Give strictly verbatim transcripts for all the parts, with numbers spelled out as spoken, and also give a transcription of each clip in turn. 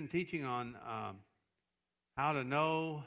teaching on um, how to know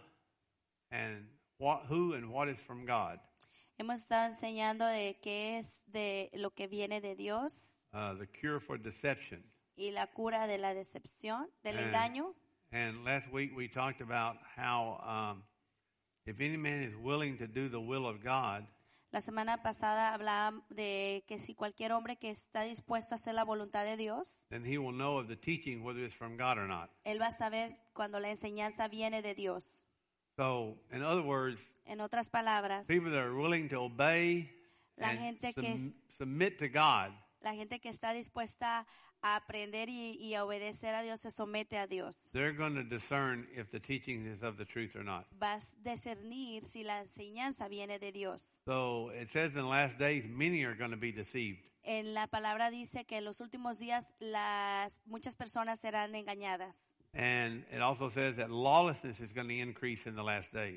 and what, who and what is from God. Hemos estado enseñando de qué es de lo que viene de Dios. Uh, the cure for deception. Y la cura de la decepción, del And, engaño. and last week we talked about how um, if any man is willing to do the will of God, La semana pasada hablaba de que si cualquier hombre que está dispuesto a hacer la voluntad de Dios, then he will know of the teaching whether it's from God or not. él va a saber cuando la enseñanza viene de Dios. So, in other words, En otras palabras, people that are willing to obey La and gente que sum- es- submit to God, la gente que está dispuesta a aprender y, y a obedecer a Dios se somete a Dios. they're going to discern if the teaching is of the truth or not. Vas a discernir si la enseñanza viene de Dios. So it says in the last days, many are going to be deceived. En la palabra dice que en los últimos días las muchas personas serán engañadas. And it also says that lawlessness is going to increase in the last days.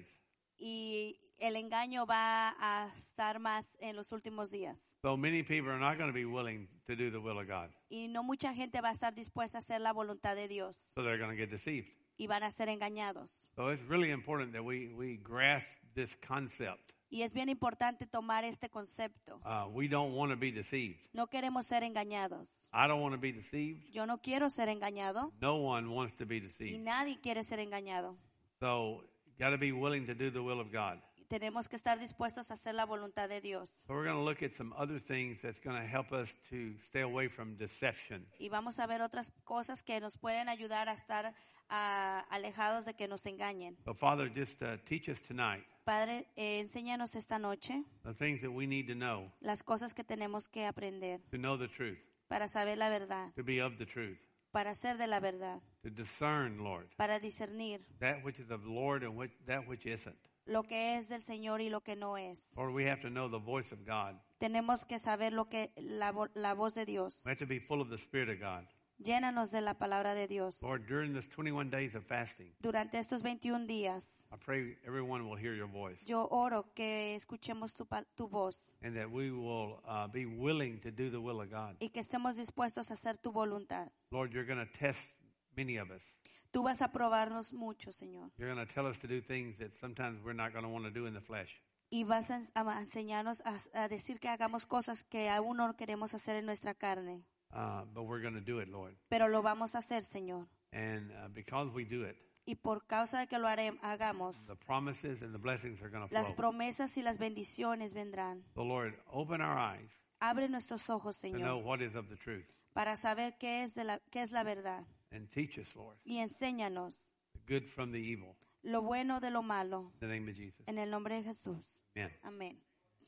Y el engaño va a estar más en los últimos días. So many people are not going to be willing to do the will of God. Y no mucha gente va a estar dispuesta a hacer la voluntad de Dios. So they're going to get deceived. Y van a ser engañados. So it's really important that we, we grasp this concept. Y es bien importante tomar este concepto. Uh, we don't want to be deceived. No queremos ser engañados. I don't want to be deceived. Yo no quiero ser engañado. No one wants to be Y deceived. nadie quiere ser engañado. So you got to be willing to do the will of God. Tenemos que estar dispuestos a hacer la voluntad de Dios. So we're going to look at some other things that's going to help us to stay away from deception. Y vamos a ver otras cosas que nos pueden ayudar a estar ah, alejados de que nos engañen. So Father, just uh, teach us tonight Padre, eh, enséñanos esta noche the things that we need to know las cosas que tenemos que aprender to know the truth, para saber la verdad, to be of the truth, para ser de la verdad, to discern, Lord, para discernir that which is of the Lord and which, that which isn't. lo que es del Señor y lo que no es. Lord, we have to know the voice of God. Tenemos que saber lo que la, vo- la voz de Dios. We have to be full of the Spirit of God. Llénanos de la palabra de Dios. Lord, during this twenty-one days of fasting, Durante estos veintiún días, I pray everyone will hear your voice yo oro que escuchemos tu, pa- tu voz and that we will uh, be willing to do the will of God. y que estemos dispuestos a hacer tu voluntad. Lord, you're going to test many of us. Tú vas a probarnos mucho, Señor. You're going to tell us to do things that sometimes we're not going to want to do in the flesh. Y vas a, a enseñarnos a, a decir que hagamos cosas que aún no queremos hacer en nuestra carne. Uh, but we're going to do it, Lord. Pero lo vamos a hacer, Señor. And uh, because we do it, Y por causa de que lo haremos, hagamos, the promises and the blessings are going to las flow. promesas y las bendiciones vendrán. So, Lord, open our eyes Abre nuestros ojos, to know Señor, what is of the truth. para saber qué es, de la, qué es la verdad. And teach us, Lord, Y enséñanos the good from the evil. lo bueno de lo malo. In the name of Jesus. En el nombre de Jesús. Amen. Amén.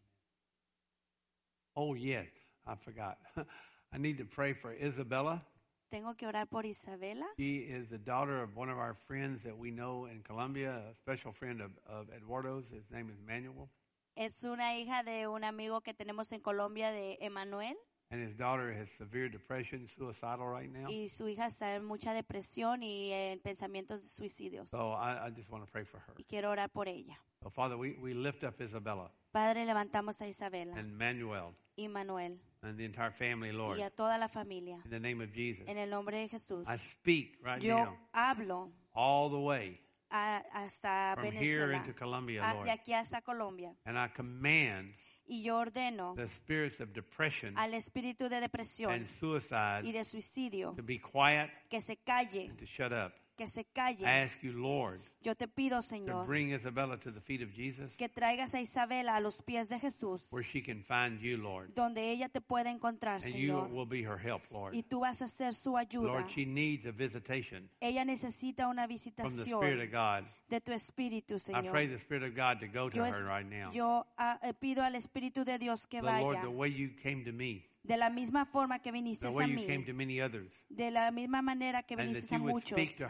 Oh, yes, I forgot. I need to pray for Isabella. Tengo que orar por Isabela. She is the daughter of one of our friends that we know in Colombia, a special friend of, of Eduardo's. His name is Manuel. Es una hija de un amigo que tenemos en Colombia, de Emanuel. And his daughter has severe depression, suicidal right now. Y su hija está en mucha depresión y en pensamientos de suicidios. So I, I just want to pray for her. Y quiero orar por ella. So, Father, we, we lift up Isabella Padre, levantamos a Isabela and Manuel y Manuel and the entire family, Lord. y a toda la familia. In the name of Jesus. En el nombre de Jesús. I speak right Yo now hablo all the way a- hasta from here Venezuela, into Colombia, a- Lord. de aquí hasta Colombia. And I command Y yo ordeno the spirits of depression al espíritu de depresión and suicide y de suicidio to be quiet que se calle, and to shut up. que se I calle. ask you, Lord, Yo te pido, to Señor, bring Isabella to the feet of Jesus que traigas a Isabela a los pies de Jesús, where she can find you, Lord. donde ella te pueda encontrar, And you Señor. will be her help, Lord. Y tú vas a ser su ayuda. Lord, she needs a visitation Ella necesita una from the Spirit visitación of God. de tu espíritu, I pray Señor. the Spirit of God to go to Yo, her es- right now. yo ah, eh, pido al Espíritu de Dios que But Lord, vaya the way you came to me, de la misma forma que viniste the a way you came mí, to many others, de la misma manera que and viniste that a you would muchos, speak to her,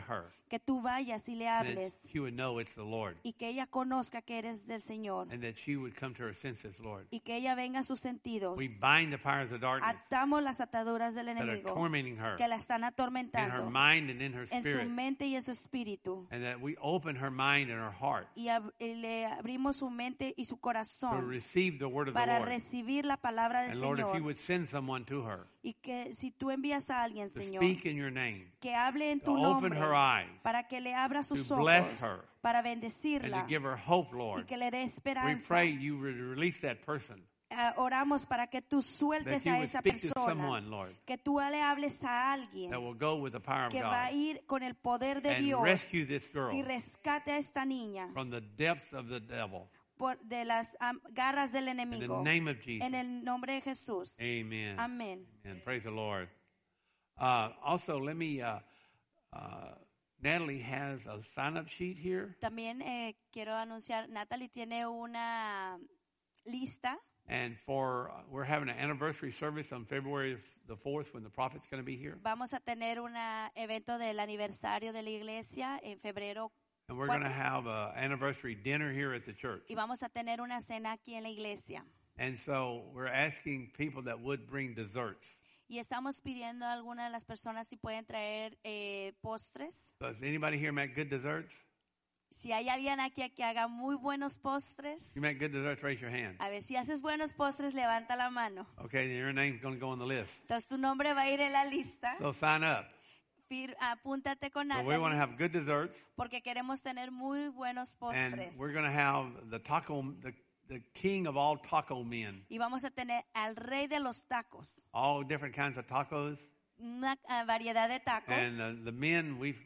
que tú vayas y le and that hables she would know it's the Lord, y que ella conozca que eres del Señor and that she would come to her senses, Lord. y que ella venga a sus sentidos. We bind the powers of darkness Atamos las ataduras del that are enemigo tormenting her que la están in her atormentando mind and in her en su spirit, mente y en su espíritu. and that we open her mind and her heart Y, ab- y le abrimos su mente y su to corazón receive the word of the para Lord. recibir la palabra del And Lord, if you Señor. would send someone to her Y que si tú envías a alguien, to Señor, speak in your name, que hable en to tu open nombre her eyes, para que le abra sus to ojos, bless her, para and to bendecirla give her hope, y Lord, que le dé we esperanza. pray you would release that person, Ah, oramos para que tú that sueltes you a would esa speak to persona, someone, Lord, que tú le hables a alguien that will go with the power of que va a God ir con el poder de and Dios rescue this girl y rescate a esta niña from the depths of the devil. por, de las am, garras del In the enemigo. name of Jesus. En el nombre de Jesús. Amen. Amén. And praise the Lord. Uh, also, let me, uh, uh, Natalie has a sign-up sheet here. También eh, quiero anunciar, Natalie tiene una lista. And for, uh, we're having an anniversary service on February the fourth when the prophet's going to be here. Vamos a tener un evento del aniversario de la iglesia en febrero And we're going to cuatro, have an anniversary dinner here at the church. y vamos a tener una cena aquí en la iglesia. And so we're asking people that would bring desserts. Y estamos pidiendo a algunas de las personas si pueden traer eh, postres. Does anybody here make good desserts? Si hay alguien aquí que haga muy buenos postres, You make good desserts, raise your hand. a ver, si haces buenos postres, levanta la mano. Okay, then your name's going to go on the list. Entonces tu nombre va a ir en la lista. So sign up. Fir- apúntate con So we want to Natalie have good desserts. porque queremos tener muy buenos And postres. we're going to have the taco, the, the king of all taco men. Y vamos a tener al rey de los tacos, All different kinds of tacos. una uh, variedad de tacos. And uh, the men, we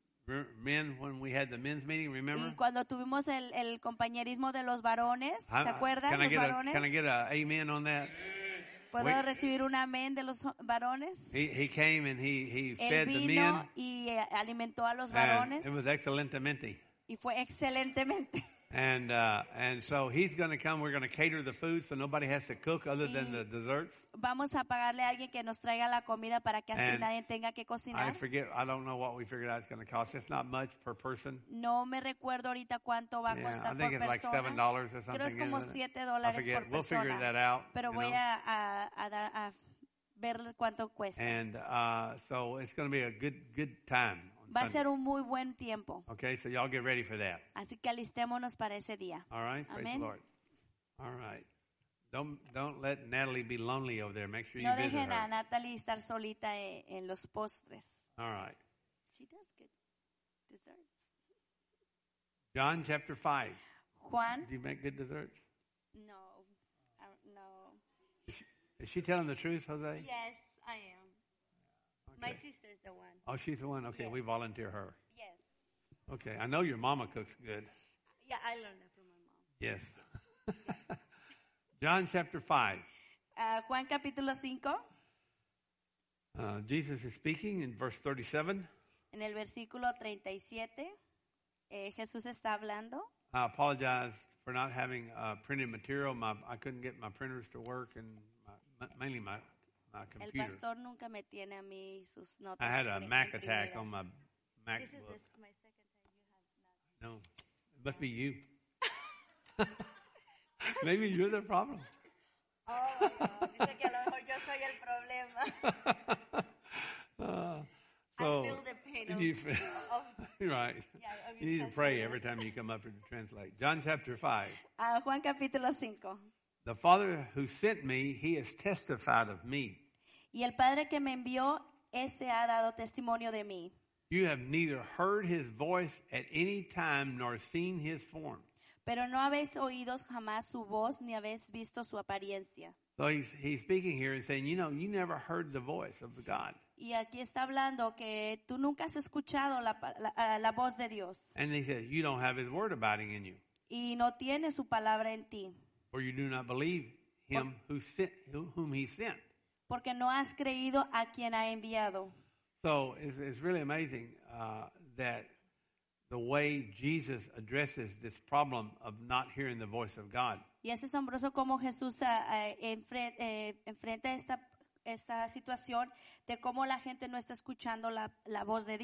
men, when we had the men's meeting, remember? Y cuando tuvimos el, el compañerismo de los varones, ¿se I- acuerdan? Can I Los get a, varones. can I get a amen on that? ¿Puedo Wait. recibir un amén de los varones? He, he came and he, he Él fed the vino men. y eh, alimentó a los And varones it was excelentemente. y fue excelentemente. And uh, and so he's going to come. We're going to cater the food so nobody has to cook other than the desserts. Vamos a pagarle a alguien que nos traiga la comida para que así And nadie tenga que I cocinar. forget. I don't know what we figured out it's going to cost. It's not much per person. No me recuerdo ahorita cuánto va a Yeah, I costar think por it's like seven persona. dollars or Creo es something. como isn't it? siete I dólares forget. por We'll figure persona. that out. Pero you voy know? a, a, a, dar, a ver cuánto cuesta. And uh, so it's going to be a good good time. on Va a Sunday. ser un muy buen tiempo. Okay, so y'all get ready for that. Así que alistémonos para ese día. All right, praise Amen. the Lord. All right, don't don't let Natalie be lonely over there. Make sure you No visit dejen a her. Natalie estar solita en, en los postres. All right, She does good desserts. John chapter five. Juan, Do you make good desserts? no, uh, no. Is she, is she telling the truth, Jose? Yes, I am. My Okay. sister's the one. Oh, she's the one. Okay, Yes. we volunteer her. Yes. Okay, I know your mama cooks good. Yeah, I learned that from my mom. Yes. John chapter five. Ah, Juan capítulo cinco, Uh, Jesus is speaking in verse thirty-seven. en el versículo treinta y siete, eh, Jesús está hablando. I apologize for not having uh, printed material. My, I couldn't get my printers to work, and my, mainly my, my El computer. pastor nunca me tiene a mí sus notas. I had a impri- Mac attack imprimidas. on my This is MacBook. this, my second time you have not. No, it must be you. Maybe you're the problem. Oh, no. Dice que a lo mejor yo soy el problema. Uh, I so, feel the pain do of, you feel, of right. yeah, of You your need to pray every translators. time you come up here to translate. John chapter five. Ah, Juan capítulo cinco. The Father who sent me, he has testified of me. Y el Padre que me envió, este ha dado testimonio de mí. You have neither heard his voice at any time nor seen his form. Pero no habéis oído jamás su voz ni habéis visto su apariencia. So he's, he's speaking here and saying, you know, you never heard the voice of God. Y aquí está hablando que tú nunca has escuchado la, pa- la, ah, la voz de Dios And he says, you don't have his word abiding in you, y no tiene su palabra en ti, for you do not believe him who sent, who- whom he sent. porque no has creído a quien ha enviado. So it's, it's really amazing uh, that the way Jesus addresses this problem of not hearing the voice of God. Y es asombroso cómo Jesús ah, ah, enfre- eh, enfrenta esta, esta situación de cómo la gente no está escuchando la, la voz de Dios.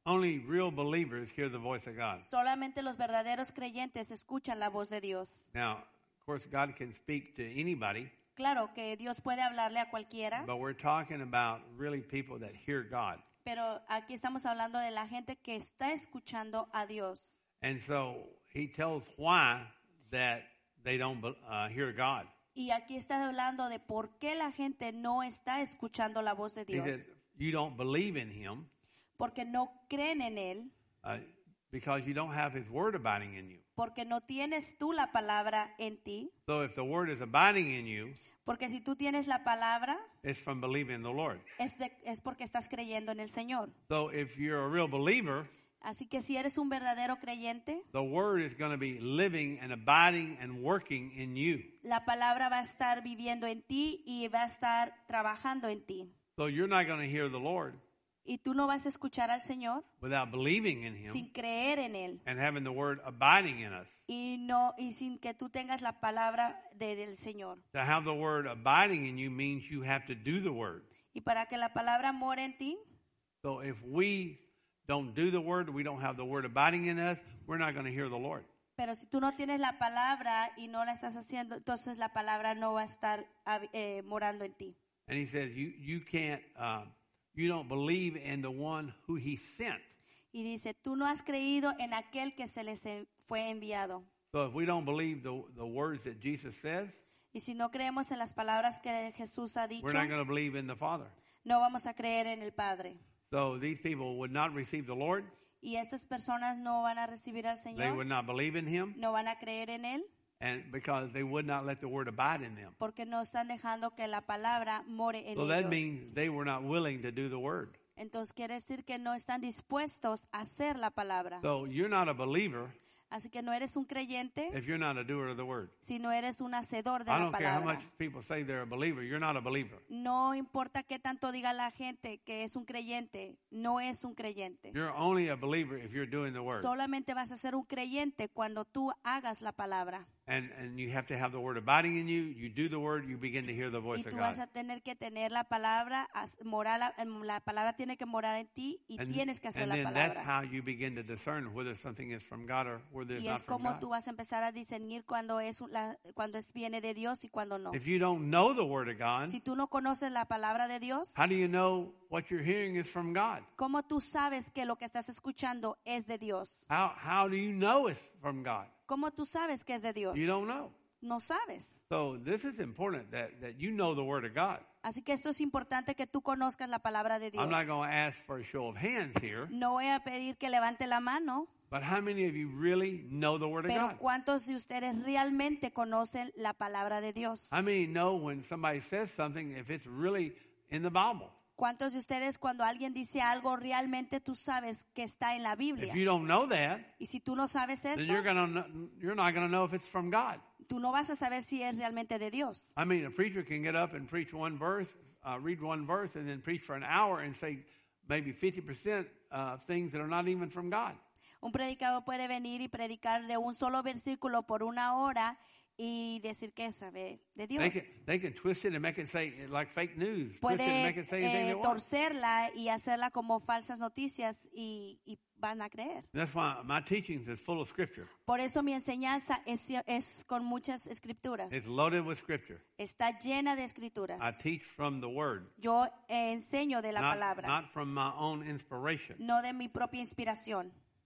only real believers hear the voice of God. Solamente los verdaderos creyentes escuchan la voz de Dios. Now, of course, God can speak to anybody, Claro que Dios puede hablarle a cualquiera, but we're talking about really people that hear God. pero aquí estamos hablando de la gente que está escuchando a Dios. And so he tells why that they don't uh, hear God. Y aquí está hablando de por qué la gente no está escuchando la voz de He Dios. said, you don't believe in him Porque no creen en Él, uh, because you don't have his word abiding in you. porque no tienes tú la palabra en ti. So if the word is abiding in you, Porque si tú tienes la palabra, it's from believing in the Lord. es, de- es porque estás creyendo en el Señor. So if you're a real believer, Así que si eres un verdadero creyente, the word is going to be living and abiding and working in you. la palabra va a estar viviendo en ti y va a estar trabajando en ti. So you're not going to hear the Lord Y tú no vas a escuchar al Señor without believing in him sin creer en Él. and having the word abiding in us. Y, no, y sin que tú tengas la palabra de- del Señor. To have the word abiding in you means you have to do the word. Y para que la palabra more en ti, So if we don't do the word, we don't have the word abiding in us, we're not going to hear the Lord. pero si tú no tienes la palabra y no la estás haciendo, entonces la palabra no va a estar eh, morando en ti. And he says, you, you can't, uh, you don't believe in the one who he sent. Y dice, tú no has creído en aquel que se les en- fue enviado. So if we don't believe the, the words that Jesus says, Y si no creemos en las palabras que Jesús ha dicho, we're not going to believe in the Father. no vamos a creer en el Padre. So these people would not receive the Lord. Y estas personas no van a recibir al They Señor, would not believe in him, no van a creer en Él, and because they would not let the word abide in them. porque no están dejando que la palabra more en So that ellos. means they were not willing to do the word. Entonces quiere decir que no están dispuestos a hacer la palabra. So you're not a believer Así que no eres un creyente if you're not a doer of the word. si no eres un hacedor de I la don't care how palabra. much people say they're a believer, you're not a believer. No importa qué tanto diga la gente que es un creyente, no es un creyente. You're only a believer if you're doing the word. Solamente vas a ser un creyente cuando tú hagas la palabra. And and you have to have the word abiding in you. You do the word, you begin to hear the Y voice of tú vas God. a tener que tener la palabra, as- morar la, em, la palabra tiene que morar en ti y And, tienes que hacer and la then that's palabra. how you begin to discern whether something is from God or whether it's Y not es from como God. tú vas a empezar a discernir cuando es, un- la, cuando es viene de Dios y cuando no. If you don't know the word of God, Si tú no conoces la palabra de Dios, how do you know what you're hearing is from God? ¿cómo tú sabes que lo que estás escuchando es de Dios? How how do you know it's from God? ¿Cómo tú sabes que es de Dios? You don't know. No sabes. So this is important that, that you know the word of God. Así que esto es importante que tú conozcas la palabra de Dios. I'm not going to ask for a show of hands here, No voy a pedir que levante la mano, but how many of you really know the word of pero God? ¿cuántos de ustedes realmente conocen la palabra de Dios? How many know when somebody says something if it's really in the Bible? ¿Cuántos de ustedes cuando alguien dice algo realmente tú sabes que está en la Biblia? If you don't know that, Y si tú no sabes then eso, you're gonna kn- you're not going to know if it's from God. tú no vas a saber si es realmente de Dios. I mean, a preacher can get up and preach one verse, uh, read one verse, and then preach for an hour and say maybe fifty percent uh, of things that are not even from God. Un predicador puede venir y predicar de un solo versículo por una hora y decir que sabe de Dios. They can they can twist it and make it say like fake news. Twist it and Puede make it say anything eh, they want. torcerla y hacerla como falsas noticias y, y van a creer. That's why my teachings is full of scripture. Por eso mi enseñanza es, es con muchas escrituras. It's loaded with scripture. Está llena de escrituras. I teach from the word, Yo eh, enseño de la not, palabra, not from my own inspiration. no de mi propia inspiración.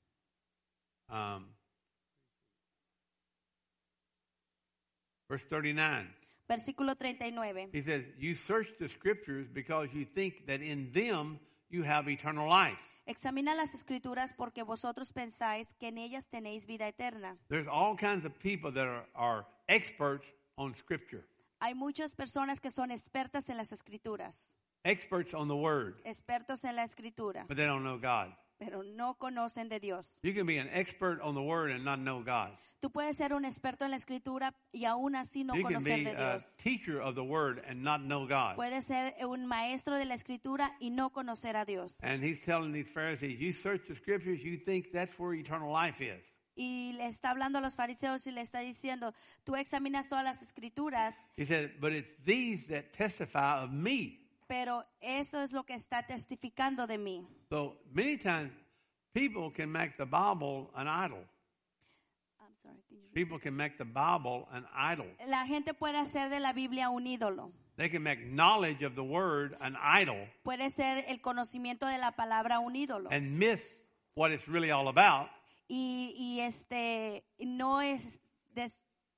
Um, verse thirty-nine. Versículo treinta y nueve. He says, you search the scriptures because you think that in them you have eternal life. Examina las escrituras porque vosotros pensáis que en ellas tenéis vida eterna. There's all kinds of people that are, are experts on scripture, Hay muchas personas que son expertas en las escrituras, experts on the word, expertos en la escritura, but they don't know God. pero no conocen de Dios. You can be an expert on the word and not know God. Tú puedes ser un experto en la escritura y aún así no You can conocer be de a Dios. teacher of the word and not know God. Puedes ser un maestro de la escritura y no conocer a Dios. And he's telling these Pharisees, you search the scriptures, you think that's where eternal life is. Y le está hablando a los fariseos y le está diciendo, tú examinas todas las escrituras, He said, but it's these that testify of me. pero eso es lo que está testificando de mí. So many times people can make the Bible an idol. I'm sorry, can you repeat? People can make the Bible an idol. La gente puede hacer de la Biblia un ídolo. They can make knowledge of the word an idol Puede ser el conocimiento de la palabra un ídolo. and miss what it's really all about. Y, y este no es des-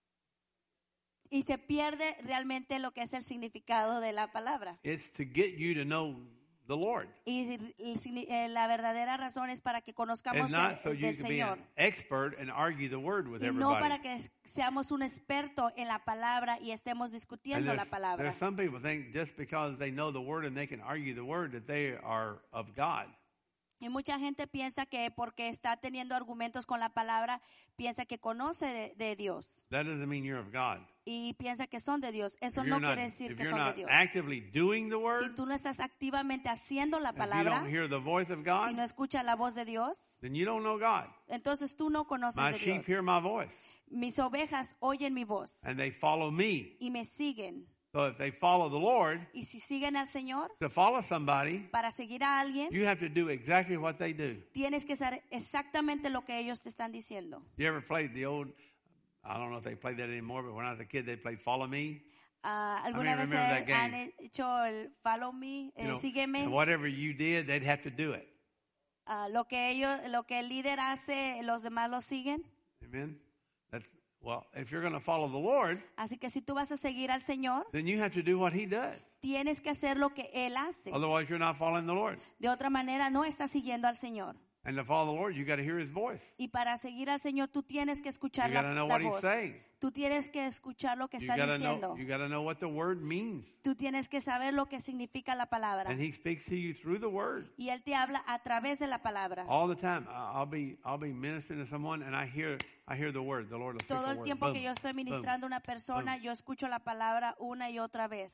y se pierde realmente lo que es el significado de la palabra. It's to get you to know the Lord. Y si- el signi- eh, la verdadera razón es para que conozcamos And not so de- you del can be Señor. an expert and argue the word with Y no para everybody. que es- seamos un experto en la palabra y estemos And discutiendo la there's, palabra. there's some people think just because they know the word and they can argue the word that they are of God. Y mucha gente piensa que porque está teniendo argumentos con la palabra, piensa que conoce de, de Dios. That doesn't mean you're of God. Y piensa que son de Dios. Eso If no you're not, quiere decir if que you're son de not Dios. actively doing the Si word, tú no estás activamente haciendo la if you palabra, don't hear the voice of si God, no escuchas la voz de Dios, then you don't know God. entonces tú no conoces My de sheep Dios. hear my voice, Mis ovejas oyen mi voz and they follow me. y me siguen. So if they follow the Lord, Y si siguen al Señor, to follow somebody, para seguir a alguien, you have to do exactly what they do. tienes que hacer exactamente lo que ellos te están diciendo. You ever played the old, I don't know if they play that anymore, but when I was a kid, they played Follow Me. Ah, I ¿Alguna mean, vez remember that game. han hecho el follow me, eh, You know, sígueme? and whatever you did, they'd have to do it. Ah, lo que ellos, lo que el líder hace, los demás lo siguen. Amen? That's, well, if you're going to follow the Lord, Así que si tú vas a seguir al Señor, then you have to do what He does. tienes que hacer lo que Él hace. Otherwise, you're not following the Lord. De otra manera, no estás siguiendo al Señor. And to follow the Lord, you got to hear His voice. Y para seguir al Señor, tú tienes que escuchar You la, got to know la what He's voz. saying. Tú tienes que escuchar lo que You está got to diciendo. know. You got to know what the word means. Tú tienes que saber lo que significa la palabra. And He speaks to you through the word Y Él te habla a través de la palabra. all the time. I- I'll be I'll be ministering to someone, and I hear I hear the word. The Lord will speak Todo the el word. tiempo Boom, que yo estoy boom. ministrando a una persona, yo escucho la palabra una y otra vez.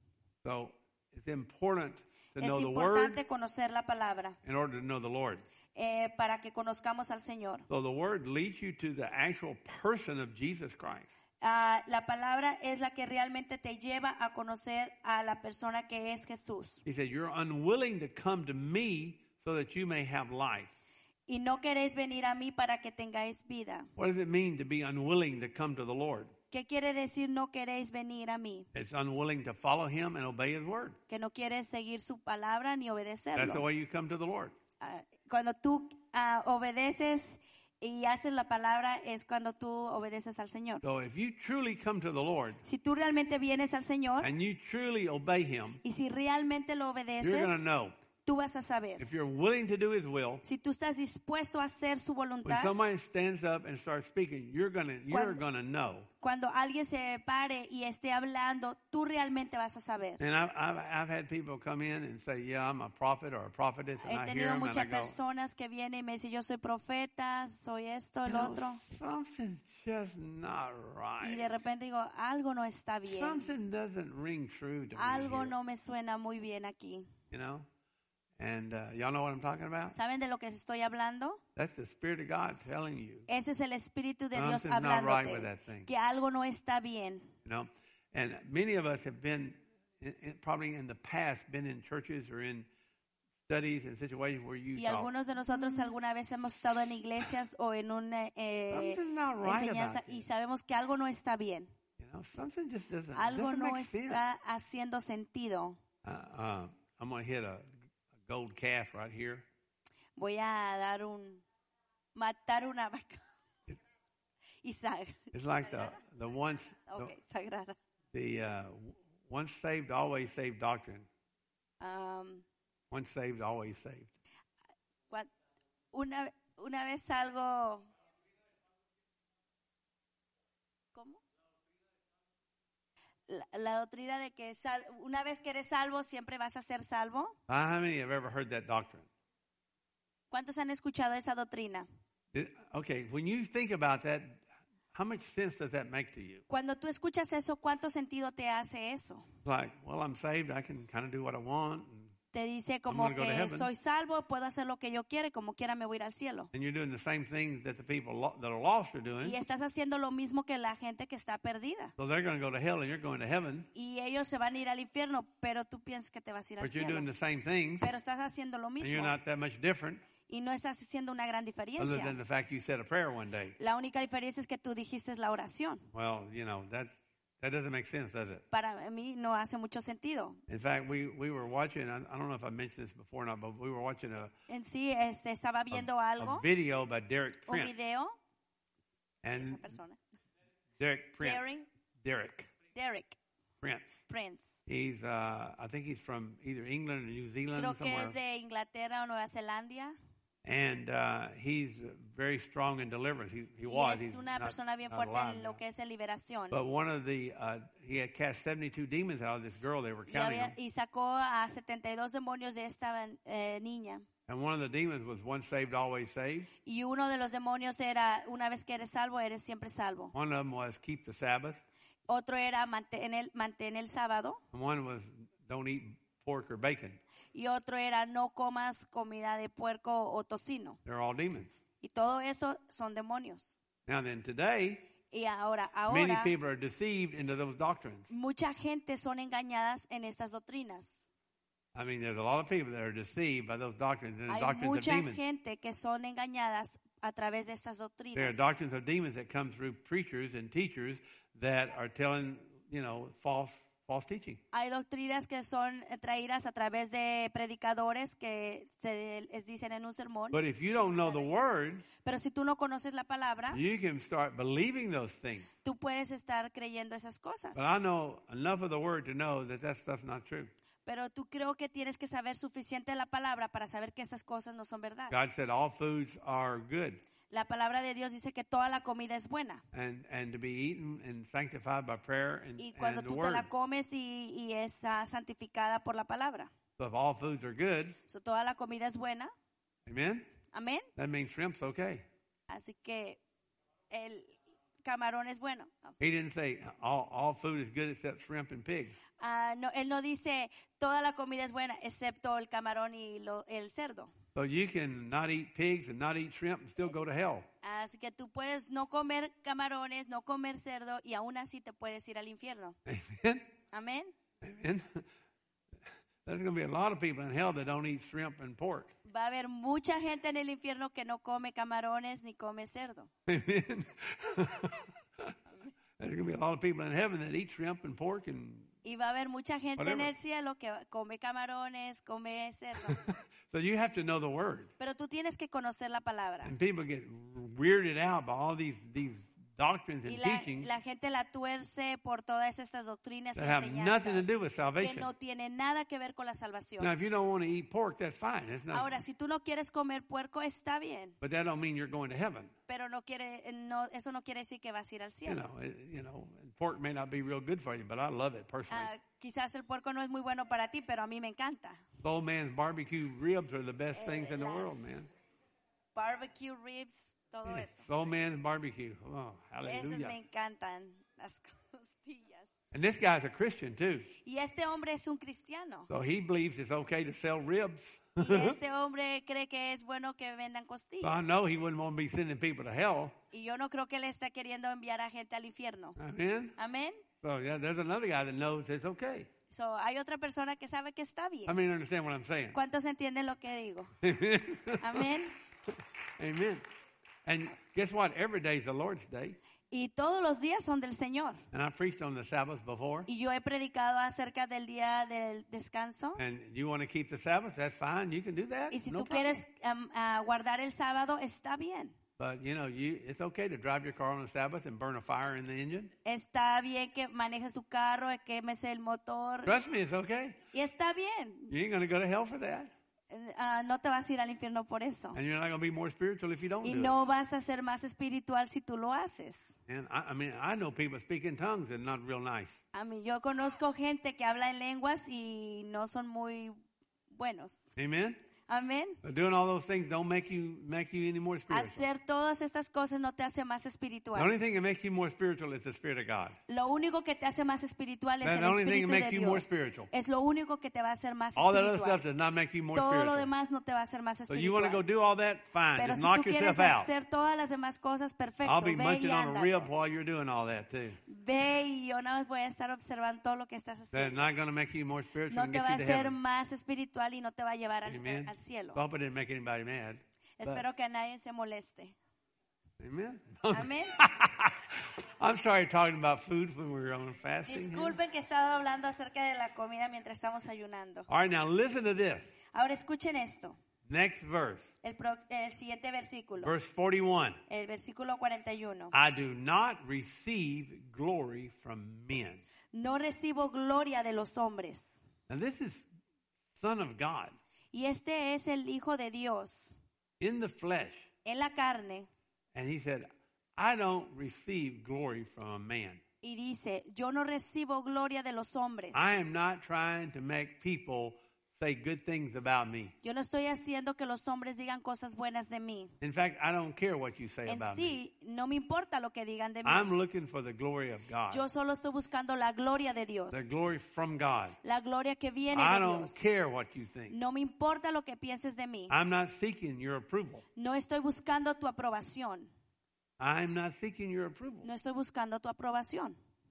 So it's important to Es know the importante word conocer la palabra in order to know the Lord. eh, para que conozcamos al Señor. So the word leads you to the actual person of Jesus Christ. Ah, la palabra es la que realmente te lleva a conocer a la persona que es Jesús. He said, "You're unwilling to come to me so that you may have life." Y no queréis venir a mí para que tengáis vida. What does it mean to be unwilling to come to the Lord? ¿Qué quiere decir no queréis venir a mí? It's unwilling to follow Him and obey His word. Que no quieres seguir su palabra ni That's the obedecerlo. way you come to the Lord. Ah, cuando tú ah, obedeces y haces la palabra es cuando tú obedeces al Señor. So if you truly come to the Lord Si tú realmente vienes al Señor and you truly obey Him, y si realmente lo you're going obedeces, to know. tú vas a saber. If you're willing to do His will, Si tú estás dispuesto a hacer su when voluntad, somebody stands up and starts speaking, you're going to you're Cuando- going to know. cuando alguien se pare y esté hablando, tú realmente vas a saber. And I've, I've I've had people come in and say, "Yeah, I'm a prophet or a prophetess," and He I hear tenido them and I muchas go, personas que vienen y me dicen, yo soy profeta, soy esto, el "You know, otro. something's just not Y de right. repente digo, algo no está bien. Something doesn't ring true to me Algo here," no me suena muy bien aquí. you know. And uh, y'all know what I'm talking about? ¿Saben de lo que estoy hablando? That's the Spirit of God telling you, Ese es el Espíritu de Dios Something's not right with hablándote. that thing. Que algo no está bien. you know. And many of us have been, in, in, probably in the past, been in churches or in studies and situations where you Y thought, algunos de nosotros alguna vez hemos estado en iglesias o en una eh, "Something's not right enseñanza about y this." sabemos que algo no está bien. You know, something just doesn't, Algo doesn't no make sense. está haciendo sentido. Uh, uh, I'm going to hit a, a gold calf right here. Voy a dar un matar una vaca. Y sag- It's like the the once okay, sagrada. the, the uh, once saved always saved doctrine. Um, Once saved always saved. cua- una, una vez salgo. ¿Cómo? La, la doctrina de que sal- una vez que eres salvo, siempre vas a ser salvo. How many have ever heard that doctrine? ¿Cuántos han escuchado esa doctrina? It- okay, when you think about that, how much sense does that make to you? Cuando tú escuchas eso, ¿cuánto sentido te hace eso? It's like, well, I'm saved. I can kind of do what I want. And, Te dice como gonna go to que heaven. soy salvo, puedo hacer lo que yo quiera y como quiera me voy a ir al cielo. and you're doing the same things that the people lo- that are lost are doing. Y estás haciendo lo mismo que la gente que está perdida. So they're going to go to hell and you're going to heaven. Y ellos se van a ir al infierno, pero tú piensas que te vas a ir al But you're cielo. doing the same things Pero estás haciendo lo and you're mismo. not that much different. Y no estás haciendo una gran other diferencia. than the fact you said a prayer one day. La única diferencia es que tú dijiste la oración. Well, you know, that's, that doesn't make sense, does it? Para mí no hace mucho sentido. In fact, we, we were watching, I, I don't know if I mentioned this before or not, but we were watching a, En sí, este, estaba viendo a algo, video by Derek un Prince. video, esa And persona, Derek Prince. Daring, Derek Derek Prince. Prince. He's, uh, I think he's from either England or New Zealand, Creo que somewhere. es de Inglaterra o Nueva Zelanda. And uh, he's very strong in deliverance. He, he Y was. He's es una not, persona bien not fuerte alive en now. lo que es en liberación. But one of the, uh, he had cast seventy-two demons out of this girl. They were Y, counting había- them. y sacó a setenta y dos demonios de esta eh, niña. And one of the demons was once saved, always saved. Y uno de los demonios era, una vez que eres salvo, eres siempre salvo. One of them was keep the Sabbath. Otro era mantén el, mantén el sábado. And one was don't eat pork or bacon. Y otro era no comas comida de puerco o tocino. They're all demons. Y todo eso son demonios. Now then, today, Y ahora, many ahora, people are deceived into those doctrines. mucha gente son engañadas en estas doctrinas. I mean, there's a lot of people that are deceived by those doctrines, and the Hay doctrines of mucha demons. gente que son engañadas a través de estas There are doctrinas. doctrines of demons that come through preachers and teachers that are telling, you know, false false teaching. Hay doctrinas que son traídas a través de predicadores que se les dicen en un sermón. But if you don't know the word, Pero si tú no conoces la palabra, you can start believing those things. tú puedes estar creyendo esas cosas. But I know enough of the word to know that that stuff's not true. Pero tú creo que tienes que saber suficiente de la palabra para saber que estas cosas no son verdad. God said all foods are good La palabra de Dios dice que toda la comida es buena. and, and to be eaten and sanctified by prayer and, Y cuando and the tú te word. la comes y, y es ah, santificada por la palabra. So if all foods are good, So, toda la comida es buena. amen, Amén. that means shrimp's okay. Así que el camarón es bueno. He didn't say all, all food is good except shrimp and pigs. Ah, no, él no dice toda la comida es buena excepto el camarón y lo- el cerdo. So you can not eat pigs and not eat shrimp and still go to hell. Así que tú puedes no comer camarones, no comer cerdo y aún así te puedes ir al infierno. Amen. Amén. Amen. There's going to be a lot of people in hell that don't eat shrimp and pork. Va a haber mucha gente en el infierno que no come camarones ni come cerdo. Amen. There's going to be a lot of people in heaven that eat shrimp and pork and Y va a haber mucha gente en Whatever. el cielo que come camarones, come cerdo. so you have to know the word. Pero tú tienes que conocer la palabra. And people get weirded out by all these these doctrines Y and la, teachings la gente la tuerce por todas estas doctrinas y that have nothing to enseñanzas do with que salvation. no tienen nada que ver con la salvación. Now, if you don't want to eat pork, that's fine. It's not, Ahora, si tú no quieres comer puerco, está bien, but that don't mean you're going to heaven. pero no quiere, no, eso no quiere decir que vas a ir al You cielo. know, it, you know, pork may not be real good for you, but I love it personally. Ah, quizás el puerco no es muy bueno para ti, pero a mí me encanta. Old man's barbecue ribs are the best things in the las- world, man. Barbecue ribs, todo Yeah, eso. Old man's barbecue. Oh, Esas hallelujah. me encantan, las costillas. And this guy's a Christian too, Y este hombre es un cristiano. so he believes it's okay to sell ribs. Y este hombre cree que es bueno que vendan So I costillas. know he wouldn't want to be sending people to hell. Y yo no creo que él está queriendo enviar a gente al infierno. Amen. Amén. So yeah, there's another guy that knows it's okay. So, hay otra persona que sabe que está I bien. mean, understand what I'm saying. ¿Cuántos entienden lo que digo? Amen. Amén. Amen. And guess what? Every day is the Lord's day. Y todos los días son del Señor. And I preached on the Sabbath before. Y yo he predicado acerca del día del descanso. And you want to keep the Sabbath? That's fine. You can do that. Y si No tú problem. quieres um, ah, guardar el sábado, está bien. But you know, you it's okay to drive your car on the Sabbath and burn a fire in the engine. Está bien que manejes tu carro, que quemes el motor. Trust me, it's okay. Y está bien. You ain't going to go to hell for that. Ah, no te vas a ir al infierno por eso. And you're not going to be more spiritual if you don't Y do no vas a ser más espiritual si tú lo haces. it. And I, I mean, I know people speak in tongues and not real nice. A mí yo conozco gente que habla en lenguas y no son muy buenos. Amen. Amén. But doing all those things don't make you make you any more spiritual. Hacer todas estas cosas no te hace más The espiritual. only thing that makes you more spiritual is the Spirit of God. Lo único que te hace más espiritual es That's el the only thing Espíritu that de makes you more Dios. spiritual. Es lo único que te va a hacer más All that other stuff espiritual. does not make you more Todo lo spiritual. demás no te va a hacer más So you want to go espiritual. do all that? Fine. Pero Just si knock tú quieres yourself out. hacer todas las demás cosas, perfecto. I'll be Ve munching y on a ándalo. rib while you're doing all that too. Ve y yo nada más voy a estar observando todo lo que estás That's haciendo. not going to make you more spiritual No and te get va you a to hacer heaven. más espiritual y no te va a llevar al, Amen. al cielo. I hope I didn't make anybody mad. Espero que nadie se moleste. Amen. Amén. I'm sorry talking about food when we were on fasting. here. Disculpen que he estado hablando acerca de la comida mientras estamos ayunando. All right, now listen to this. Ahora escuchen esto. Next verse, El, pro- el siguiente versículo. verse forty-one. El versículo cuarenta y uno. I do not receive glory from men. No recibo gloria de los hombres. Now this is Son of God Y este es el Hijo de Dios in the flesh. en la carne. And he said, I don't receive glory from a man. Y dice, yo no recibo gloria de los hombres. I am not trying to make people say good things about me. Yo no estoy haciendo que los hombres digan cosas buenas de mí. In fact, I don't care what you say En about me. sí, no me importa lo que digan de mí. I'm looking for the glory of God, Yo solo estoy buscando la gloria de Dios. the glory from God. La gloria que viene I de don't Dios. care what you think. No me importa lo que pienses de mí. I'm not seeking your approval. No estoy buscando tu aprobación. I'm not seeking your approval. No estoy buscando tu aprobación.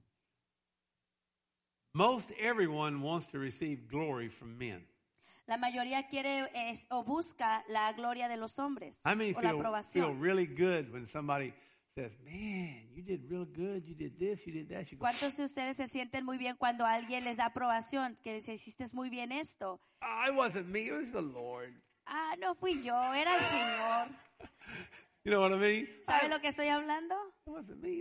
Most everyone wants to receive glory from men. La mayoría quiere es, o busca la gloria de los hombres I mean, o la feel, feel aprobación. really good when somebody says, man, you did real good, you did this, you did that. You go, ¿Cuántos de ustedes se sienten muy bien cuando alguien les da aprobación? Que les hiciste muy bien esto. oh, it wasn't me, it was the Lord. Ah, no fui yo, era el Señor. You know what I mean? ¿Sabe I- lo que estoy hablando? It wasn't me.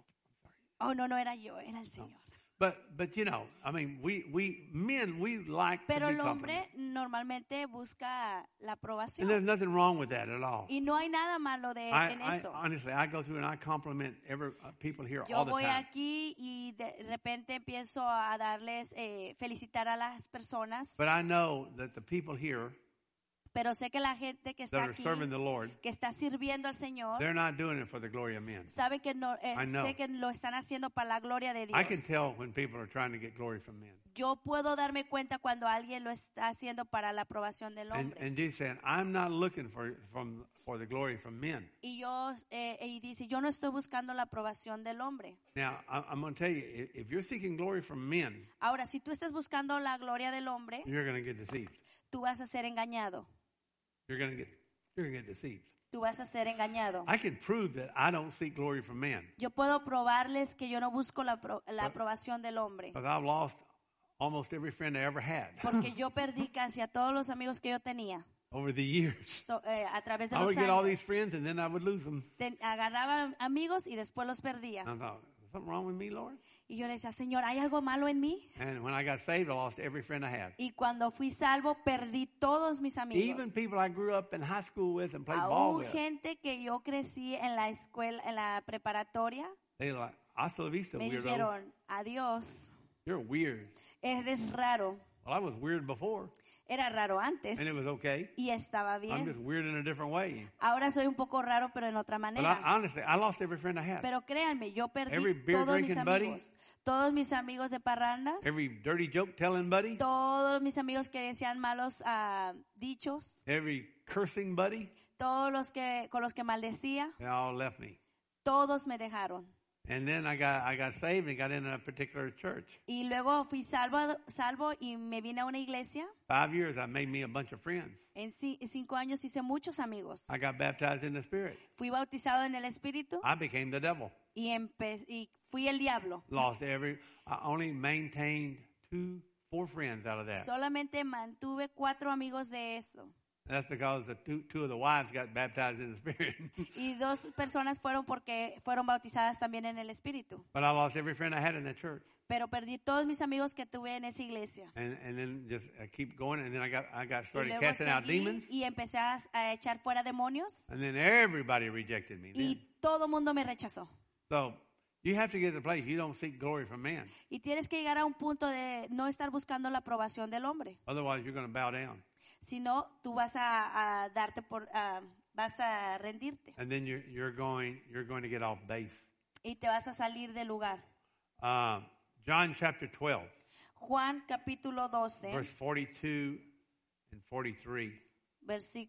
Oh, no, no era yo, era el Señor. But, but you know, I mean, we, we men, we like Pero to be el hombre complimented. normalmente busca la And there's aprobación. nothing wrong with that at all. Y no hay nada malo de, I, en I, eso. honestly, I go through and I compliment every uh, people here Yo all the voy time. aquí y de repente empiezo a darles, eh, felicitar a las personas, But I know that the people here pero sé que la gente que está that are aquí, serving the Lord, que está sirviendo al Señor, they're not doing it for the glory of men. sabe que no, eh, I know. sé que lo están haciendo para la gloria de Dios. I can tell when people are trying to get glory from men. Yo puedo darme cuenta cuando alguien lo está haciendo para la aprobación del And, hombre. and Jesus saying, I'm not looking for from for the glory from men. Y yo eh, y dice, yo no estoy buscando la aprobación del hombre. Now, I, I'm going to tell you, if, if you're seeking glory from men, Ahora, si tú estás buscando la gloria del hombre, you're going to get deceived. tú vas a ser engañado. You're going to get you're going to get deceived. Tú vas a ser engañado. I can prove that I don't seek glory from men Yo puedo probarles que yo no busco la, apro- la But- aprobación del hombre. because I've lost almost every friend I ever had Porque yo perdí casi a todos los amigos que yo tenía over the years. so- eh, a través de I los would get all años. these friends and then I would lose them. Ten- agarraba amigos y después los perdía. I thought, is something wrong with me, Lord? Y yo le decía, Señor, ¿hay algo malo en mí? And when I got saved, I lost every friend I had. Y cuando fui salvo, perdí todos mis amigos. Even people I grew up in high school with and played ball Aún with. gente que yo crecí en la escuela, en la preparatoria, They were like, hasta la vista, me weirdo. dijeron, adiós, You're weird. eres raro. Well, I was weird before, Era raro antes and it was okay. y estaba I'm just bien. weird in a different way. Ahora soy un poco raro, pero en otra But I, manera. honestly, I lost every friend I had. Pero créanme, yo perdí Every beer todos mis drinking buddy. amigos. Todos mis amigos de parrandas, Every dirty joke telling buddy, todos mis amigos que decían malos ah, dichos, every cursing buddy, todos los que con los que maldecía, they all left me. todos me dejaron. And then I got I got saved and got in a particular church. Y luego fui salvo, salvo y me vine a una iglesia. Five years, I made me a bunch of friends. En ci- cinco años hice muchos amigos. I got baptized in the Spirit. Fui bautizado en el Espíritu I became the devil. y, empe- y fui el diablo. Lost every. I only maintained two, four friends out of that. Solamente mantuve cuatro amigos de eso. That's because the two, two of the wives got baptized in the Spirit. Y dos personas fueron porque fueron bautizadas también en el Espíritu. But I lost every friend I had in that church. Pero perdí todos mis amigos que tuve en esa iglesia. And and then just I keep going, and then I got I got Y started luego casting out seguí demons, y empecé a, a echar fuera demonios and then everybody rejected me. Then. y todo mundo me rechazó. So you have to get to the place you don't seek glory from man. Y tienes que llegar a un punto de no estar buscando la aprobación del hombre, Otherwise, you're going to bow down, sino tú vas a, a darte por, ah, vas a rendirte and then you're you're going you're going to get off base. y te vas a salir del lugar. Uh, John chapter twelve, Juan capítulo doce, verse forty-two and forty-three. versículo,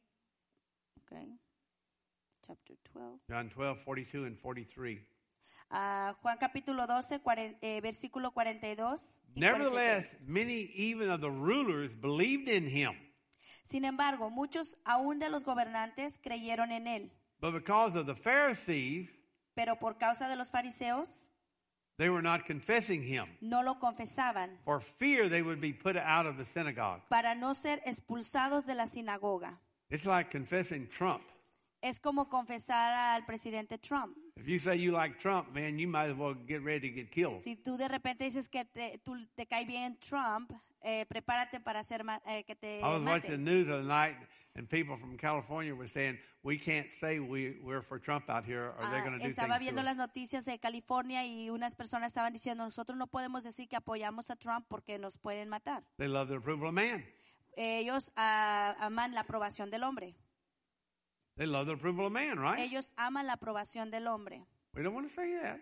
okay, chapter twelve. John twelve, forty-two and forty-three. Ah, Juan capítulo doce, cuaren- eh, versículo cuarenta y dos. y Nevertheless, cuarenta y tres. many even of the rulers believed in him. Sin embargo, muchos aún de los gobernantes creyeron en él. But because of the Pharisees, Pero por causa de los fariseos, they were not confessing him. no lo confesaban, For fear they would be put out of the synagogue. para no ser expulsados de la sinagoga. It's like confessing Trump. Es como confesar al presidente Trump. If you say you like Trump, man, you might as well get ready to get killed. Si tú de repente dices que te, tú, te cae bien Trump, eh, prepárate para hacer ma- eh, que te I was watching the maten. news the other night, and people from California were saying, we can't say we, we're for Trump out here, or they're Ah, going to do estaba things viendo to las us. noticias de California y unas personas estaban diciendo, nosotros no podemos decir que apoyamos a Trump porque nos pueden matar. They love the approval of man. Ellos ah, aman la aprobación del hombre. They love the approval of man, right? Ellos aman la aprobación del hombre. We don't want to say that.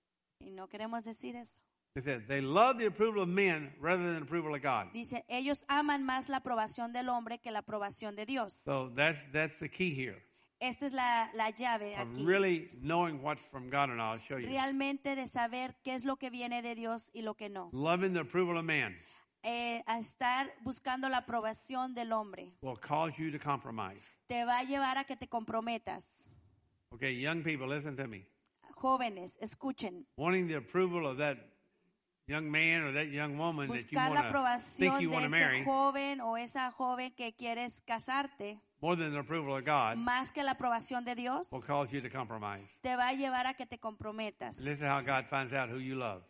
Y no queremos decir eso. It says they love the approval of men rather than the approval of God. Dice, ellos aman más la aprobación del hombre que la aprobación de Dios. So that's that's the key here Esta es la, la llave of aquí. really knowing what's from God, and I'll show you. Realmente de saber qué es lo que viene de Dios y lo que no. Loving the approval of man Eh, a estar buscando la aprobación del hombre. will cause you to compromise. Te va a llevar a que te comprometas. Okay, young people, listen to me. Jóvenes, escuchen. Wanting the approval of that young man or that young woman that you Buscar la want to think aprobación you de want to ese marry joven o esa joven que quieres casarte, more than the approval of God más que la aprobación de Dios, will cause you to compromise. te va a llevar a que te comprometas. And this is how God finds out who you love.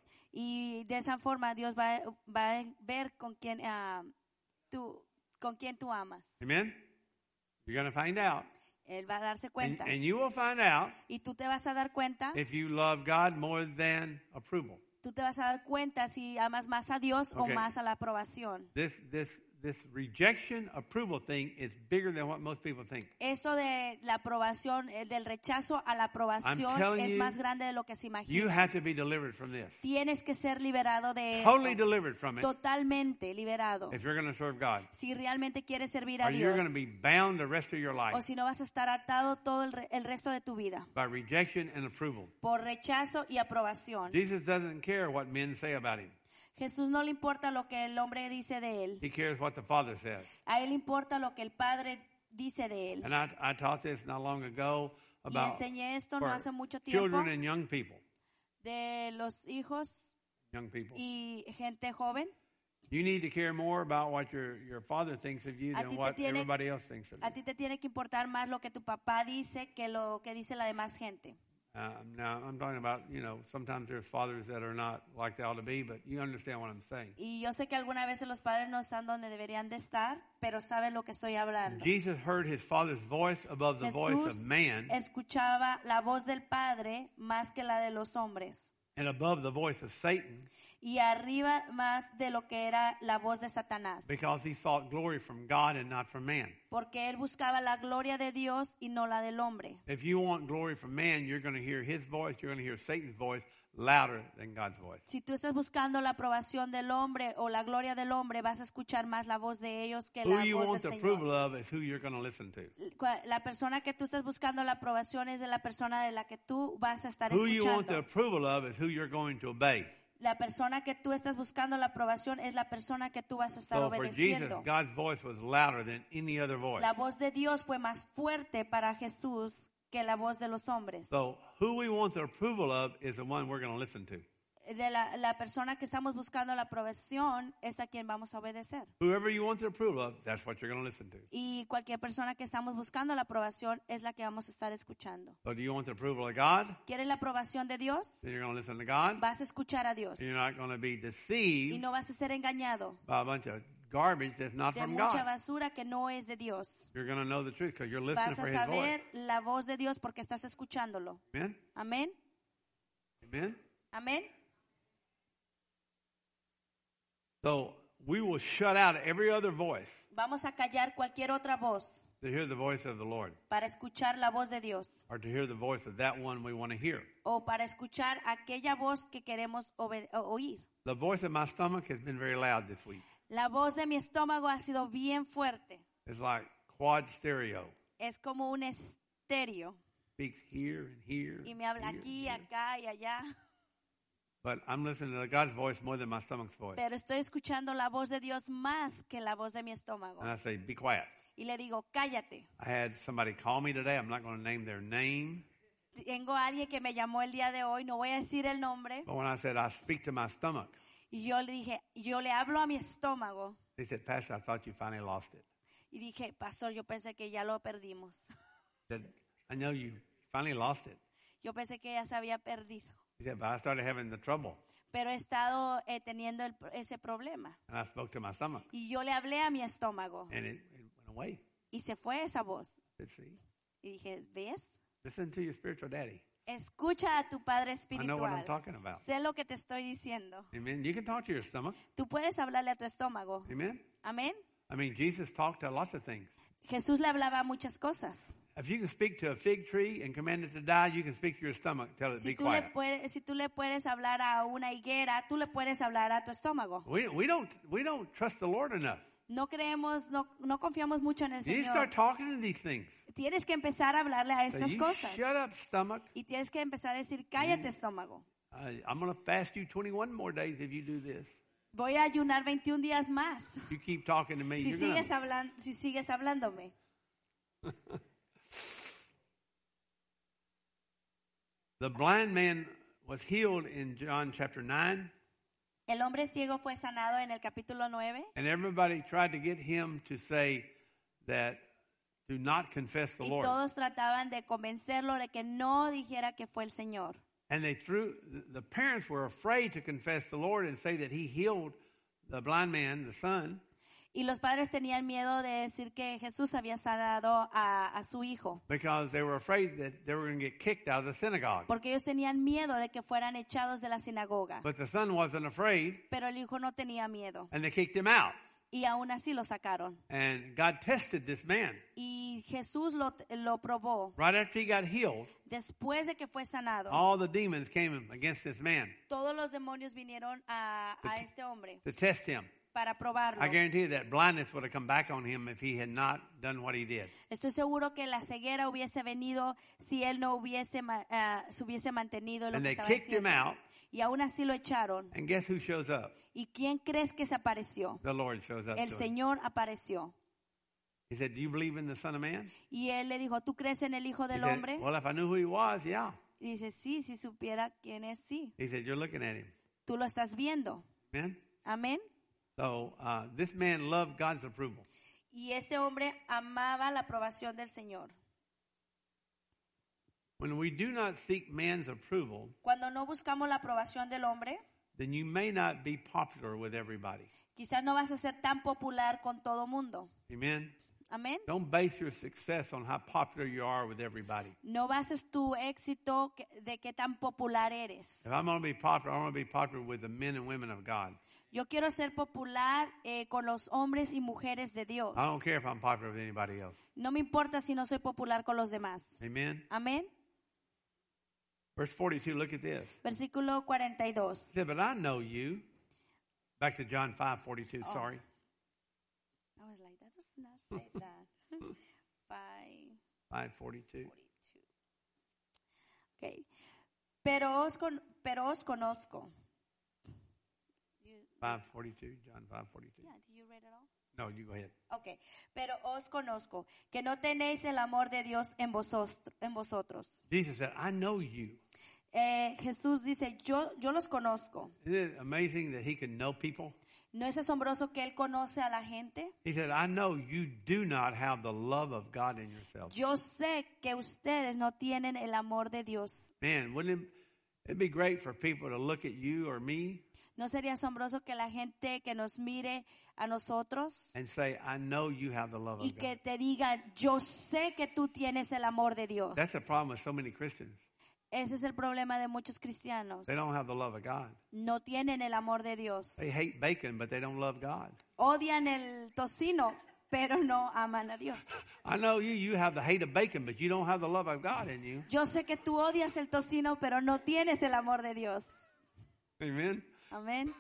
Y de esa forma Dios va, va a ver con quién, ah, tú, con quién tú amas. Amen? You're going to find out. Él va a darse And, cuenta. and you will find out Y tú te vas a dar cuenta, if you love God more than approval. tú te vas a dar cuenta si amas más a Dios Okay. o más a la aprobación. This this this rejection approval thing is bigger than what most people think. Eso de la aprobación, eh, del rechazo a la aprobación telling es you, más grande de lo que se You imagina. have to be delivered from this. Tienes que ser liberado de Totally eso. delivered from it Totalmente liberado. if you're going to serve God. Si realmente quieres servir a Or you're Dios. going to be bound the rest of your O life si no vas a estar atado todo el, re- el resto de tu vida. by rejection and approval. Por rechazo y aprobación. Jesus doesn't care what men say about him. Jesús no le importa lo que el hombre dice de él. He cares what the Father says. A él le importa lo que el Padre dice de él. And I, I taught this not long ago Y about enseñé esto no for hace mucho tiempo children and young people. de los hijos Young people. y gente joven. You need to care more about what your, your father thinks of you A than ti te what tiene- everybody else thinks of A you. ti te tiene que importar más lo que tu papá dice que lo que dice la demás gente. Uh, now, I'm talking about, you know, sometimes there's fathers that are not like they ought to be, but you understand what I'm saying. Y yo sé que algunas veces los padres no están donde deberían de estar, pero saben lo que estoy hablando. Jesus heard his father's voice above the voice of Jesús man escuchaba la voz del Padre más que la de los hombres. and above the voice of Satan Y arriba más de lo que era la voz de Satanás. because he sought glory from God and not from man. Porque él buscaba la gloria de Dios y no la del hombre. If you want glory from man, you're going to hear his voice, you're going to hear Satan's voice louder than God's voice. Si tú estás buscando la aprobación del hombre o la gloria del hombre, vas a escuchar más la voz de ellos que Who la you voz want the del approval Señor. of is who you're going to listen to. La persona que tú estás buscando la aprobación es de la persona de la que tú vas a estar Who you want the escuchando. approval of is who you're going to obey. La persona que tú estás buscando la aprobación es la persona que tú vas a estar So for Jesus, obedeciendo. God's voice was louder than any other voice. La voz de Dios fue más fuerte para Jesús que la voz de los hombres. So who we want the approval of is the one we're going to listen to. De la, la persona que estamos buscando la aprobación es a quien vamos a obedecer. Whoever you want the approval of, that's what you're going to listen to. Y cualquier persona que estamos buscando la aprobación es la que vamos a estar escuchando. So do you want the approval of God? ¿Quieres la aprobación de Dios? Then you're going to listen to God. Vas a escuchar a Dios. And you're not going to be Y deceived no vas a ser engañado by a bunch of garbage that's not de from mucha God. basura que no es de Dios. You're going to know the truth because you're listening Vas for a his voice. saber la voz de Dios porque estás escuchándolo. Amen? Amén. Amen? Amén. So we will shut out every other voice Vamos a callar cualquier otra voz to hear the voice of the Lord para escuchar la voz de Dios or to hear the voice of that one we want to hear. o para escuchar aquella voz que queremos obede- o- oír. The voice of my stomach has been very loud this week. La voz de mi estómago ha sido bien fuerte. It's like quad stereo. Es como un estéreo Speaks here and here. y me habla here, aquí, here. acá y allá. But I'm listening to God's voice more than my stomach's voice. Pero estoy escuchando la voz de Dios más que la voz de mi estómago. And I say, be quiet. y le digo, cállate. I had somebody call me today. I'm not going to name their name. Tengo a alguien que me llamó el día de hoy, no voy a decir el nombre, But when I said, I speak to my stomach, y yo le dije, yo le hablo a mi estómago, they said, Pastor, I thought you finally lost it. y dije, pastor, yo pensé que ya lo perdimos. I said, I know you finally lost it. Yo pensé que ya se había perdido, He said, but I started having the trouble. pero he estado eh, teniendo el- ese problema. And I spoke to my stomach, Y yo le hablé a mi estómago, and it, it went away. y se fue esa voz. I said, see, Y dije, ¿ves? listen to your spiritual daddy. Escucha a tu Padre I know what I'm espiritual. talking about. Sé lo que te estoy diciendo. Amen. You can talk to your stomach. Tú puedes hablarle a tu estómago. Amen. Amén. I mean, Jesus talked to lots of things. Jesús le hablaba a muchas cosas. If you can speak to a fig tree and command it to die, you can speak to your stomach, tell it to Si be tú, le quiet. puedes, si tú le puedes hablar a una higuera, tú le puedes hablar a tu estómago. We, we don't we don't trust the Lord enough. No creemos, no, no confiamos mucho en el You need to Señor. start talking to these things. Tienes que empezar a hablarle a So estas you cosas. shut up, stomach. Y tienes que empezar a decir, cállate estómago. I, I'm going to fast you twenty-one more days if you do this. Voy a ayunar veintiún días más. You keep talking to me. Si You're sigues, gonna, hablan, si sigues hablándome. the blind man was healed in John chapter nine, El hombre ciego fue sanado en el capítulo nueve. and everybody tried to get him to say that do not confess the Y Lord. todos trataban de convencerlo de que no dijera que fue el Señor. And they threw, the parents were afraid to confess the Lord and say that he healed the blind man, the son, Y los padres tenían miedo de decir que Jesús había sanado a, a su hijo. because they were afraid that they were going to get kicked out of the synagogue. Porque ellos tenían miedo de que fueran echados de la sinagoga. But the son wasn't afraid, Pero el hijo no tenía miedo. and they kicked him out. Y aún así lo sacaron. And God tested this man. Y Jesús lo, lo probó. Right after he got healed, Después de que fue sanado, all the demons came against this man todos los demonios vinieron a, a este hombre to test him. para probarlo. I guarantee you that blindness would have come back on him if he had not done what he did. Estoy seguro que la ceguera hubiese venido si él no hubiese ma- ah, se hubiese mantenido en lo And que they estaba kicked him haciendo. out, Y aún así lo echaron. and guess who shows up? ¿Y quién crees que se apareció? The Lord shows up El to him. Señor apareció. He said, do you believe in the Son of Man? Y él le dijo, ¿tú crees en el Hijo He del said, Hombre? well, if I knew who he was, yeah. Y dice, sí, si supiera quién es, sí. He said, you're looking at him. Tú lo estás viendo. Amen? Amén. So uh, this man loved God's approval. Y este hombre amaba la aprobación del Señor. When we do not seek man's approval, Cuando no buscamos la aprobación del hombre, then you may not be popular with everybody. quizás no vas a ser tan popular con todo mundo. Amen? Amén. Don't base your success on how popular you are with everybody. No bases tu éxito que- de qué tan popular eres. If I'm going to be popular, I want to be popular with the men and women of God. Yo quiero ser popular eh, con los hombres y mujeres de Dios. I don't care if I'm popular with anybody else. No me importa si no soy popular con los demás. Amen? Amén. Verse forty-two, look at this. Versículo cuarenta y dos. He said, but I know you. Back to John five forty-two, Oh. sorry. I was like, that does not say that. Five. five forty-two. forty-two. Okay. Pero os, con, pero os conozco. You- five forty-two, John five forty-two. yeah, do you read it all? No, you go ahead. Okay. Pero os conozco, que no tenéis el amor de Dios en, vosotros, en vosotros. Jesus said, I know you. Eh, Jesús dice, yo, yo los conozco. Isn't it amazing that he can know people? ¿No es asombroso que Él conoce a la gente? He said, I know you do not have the love of God in yourself. Yo sé que ustedes no tienen el amor de Dios. Man, wouldn't it it'd be great for people to look at you or me ¿No sería asombroso que la gente que nos mire a nosotros and say, I know you have the love y of que God? te digan, yo sé que tú tienes el amor de Dios? That's the problem with so many Christians. Ese es el problema de muchos cristianos. They don't have the love of God. No tienen el amor de Dios. They hate bacon, but they don't love God. Odian el tocino, pero no aman a Dios. I know you, you have the hate of bacon, but you don't have the love of God in you. Yo sé que tú odias el tocino, pero no tienes el amor de Dios. Amen? Amén.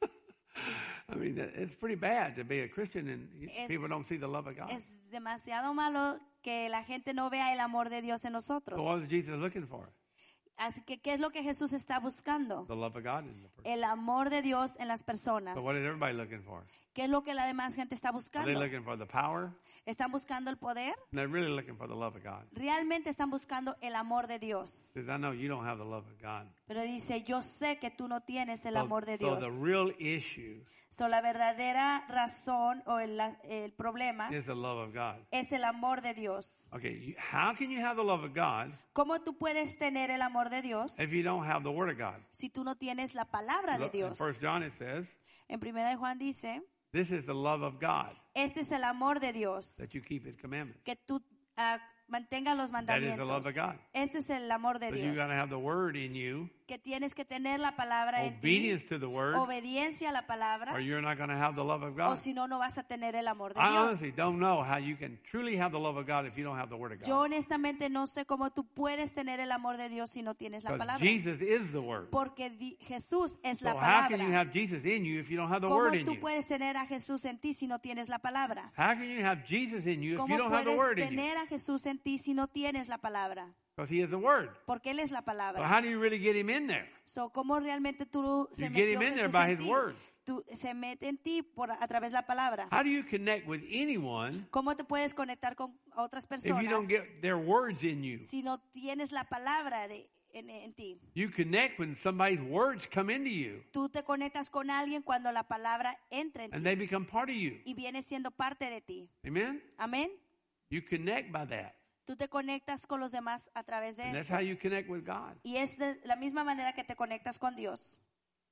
I mean, that- it's pretty bad to be a Christian and you- Es- people don't see the love of God. Es demasiado malo que la gente no vea el amor de Dios en nosotros. So what is Jesus looking for? Así que, ¿qué es lo que Jesús está buscando? The love of God in the person. El amor de Dios en las personas. So what is everybody looking for? ¿Qué es lo que la demás gente está Are they buscando? looking for the power? ¿Están buscando el poder? They're really looking for the love of God. Realmente están buscando el amor de Dios. Because I know you don't have the love of God. Pero dice, yo sé que tú no tienes el So- amor de so Dios. the real issue So, la verdadera razón o el, el problema is the love of God. es el amor de Dios. Okay, you, how can you have the love of God ¿Cómo tú puedes tener el amor de Dios if you don't have the Word of God? si tú no tienes la palabra de Look, in Dios? First John it says, En primera de Juan dice, this is the love of God, este es el amor de Dios, that you keep His commandments. que tú ah, mantengas los That is the love mandamientos. of God. Este es el amor de So you Dios, got to have the Word in you, que tienes que tener la palabra en ti, obedience to the Word, obediencia a la palabra, or you're not going to have the love of o God. si no, no vas a tener el amor de I Dios. honestly don't know how you can truly have the love of God if you don't have the Word of Yo God. honestamente no sé cómo tú puedes tener el amor de Dios si no tienes la Because palabra. Jesus is the Word. Porque di- Jesús es So la how can you palabra. have Jesus in you if you don't have the ¿Cómo Word in tú you? puedes tener a Jesús en ti si no tienes la palabra? How can you have Jesus in you if ¿Cómo you don't have the puedes Word in you? tener a Jesús en ti si no tienes la palabra? Because He is the Word. Porque Él es la So palabra. how do you really get Him in there? So, ¿cómo realmente tú se You get metió him in there Jesús by en His ti? Word. Tú, se mete en ti por, a través de la palabra. How do you connect with anyone ¿Cómo te puedes conectar con otras if you personas don't get their words in you? si no tienes la palabra de, en, en ti? You connect when somebody's words come into you Tú te conectas con alguien cuando la palabra entra en and ti they become part of you. y viene siendo parte de ti. Amen? Amén. You connect by that. Tú te conectas con los demás a través de And that's eso. how you connect with God. Y es de la misma manera que te conectas con Dios.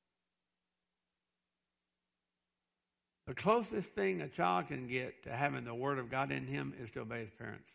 The closest thing a child can get to having the Word of God in him is to obey his parents.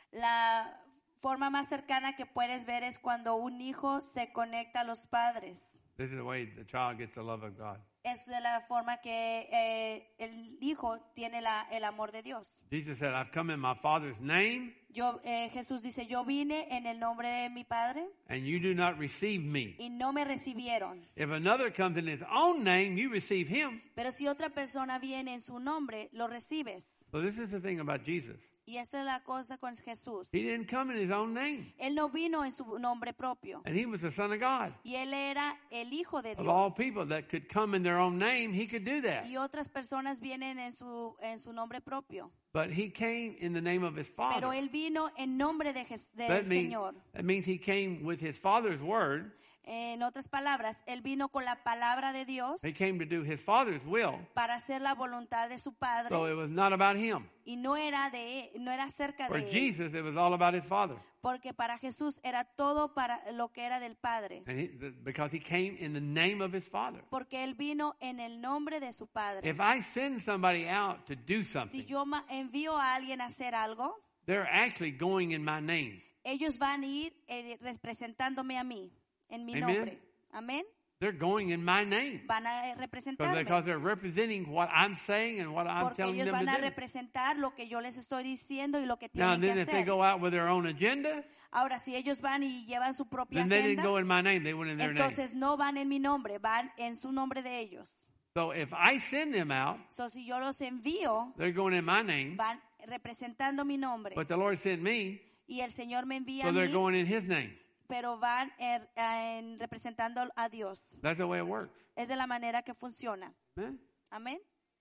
La forma más cercana que puedes ver es cuando un hijo se conecta a los padres. This is the way the child gets the love of God. Es de la forma que eh, el hijo tiene la, el amor de Dios. Jesus said, I've come in my Father's name, Yo, eh, Jesús dice, yo vine en el nombre de mi Padre and you do not receive me. y no me recibieron. If another comes in his own name, you receive him. Pero si otra persona viene en su nombre, lo recibes. So this is the thing about Jesus. Y esta es la cosa con Jesús. He didn't come in his own name. Él no vino en su nombre propio. And he was the Son of God. Y él era el Hijo de Of all Dios. people that could come in their own name, he could do that. Y otras personas vienen en su, en su nombre propio. But he came in the name of his Pero Father. él vino en nombre de Jes- del That, mean, Señor. that means he came with his Father's word. En otras palabras, él vino con la palabra de Dios He came to do his Father's will. para hacer la voluntad de su Padre. So it was not about him. Y no era de no era acerca For de él, Jesus, it was all about his Father. porque para Jesús era todo para lo que era del Padre. And he, the, because he came in the name of his Father. Porque él vino en el nombre de su Padre. If I send somebody out to do Si something, yo ma- envío a alguien a hacer algo, they're actually going in my name. ellos van a ir eh, representándome a mí, en mi Amen. nombre. Amén. They're going in my name. Van a eh, Because, representarme. because they're representing what I'm saying and what I'm Porque telling ellos them van a to do. representar lo que yo les estoy diciendo y lo que Now, tienen then que if they hacer. go out with their own agenda, Ahora, si ellos van y llevan su propia then they didn't agenda, go in my name. They went in their name. entonces no van en mi nombre, van en su nombre de ellos. So if I send them out, So, si yo los envío, they're going in my name. van representando mi nombre. But the Lord sent me, Y el Señor me envía so a they're mí, going in his name. pero van er- en representando a Dios. That's the way it works. Es de la manera que funciona. Amen? Amén.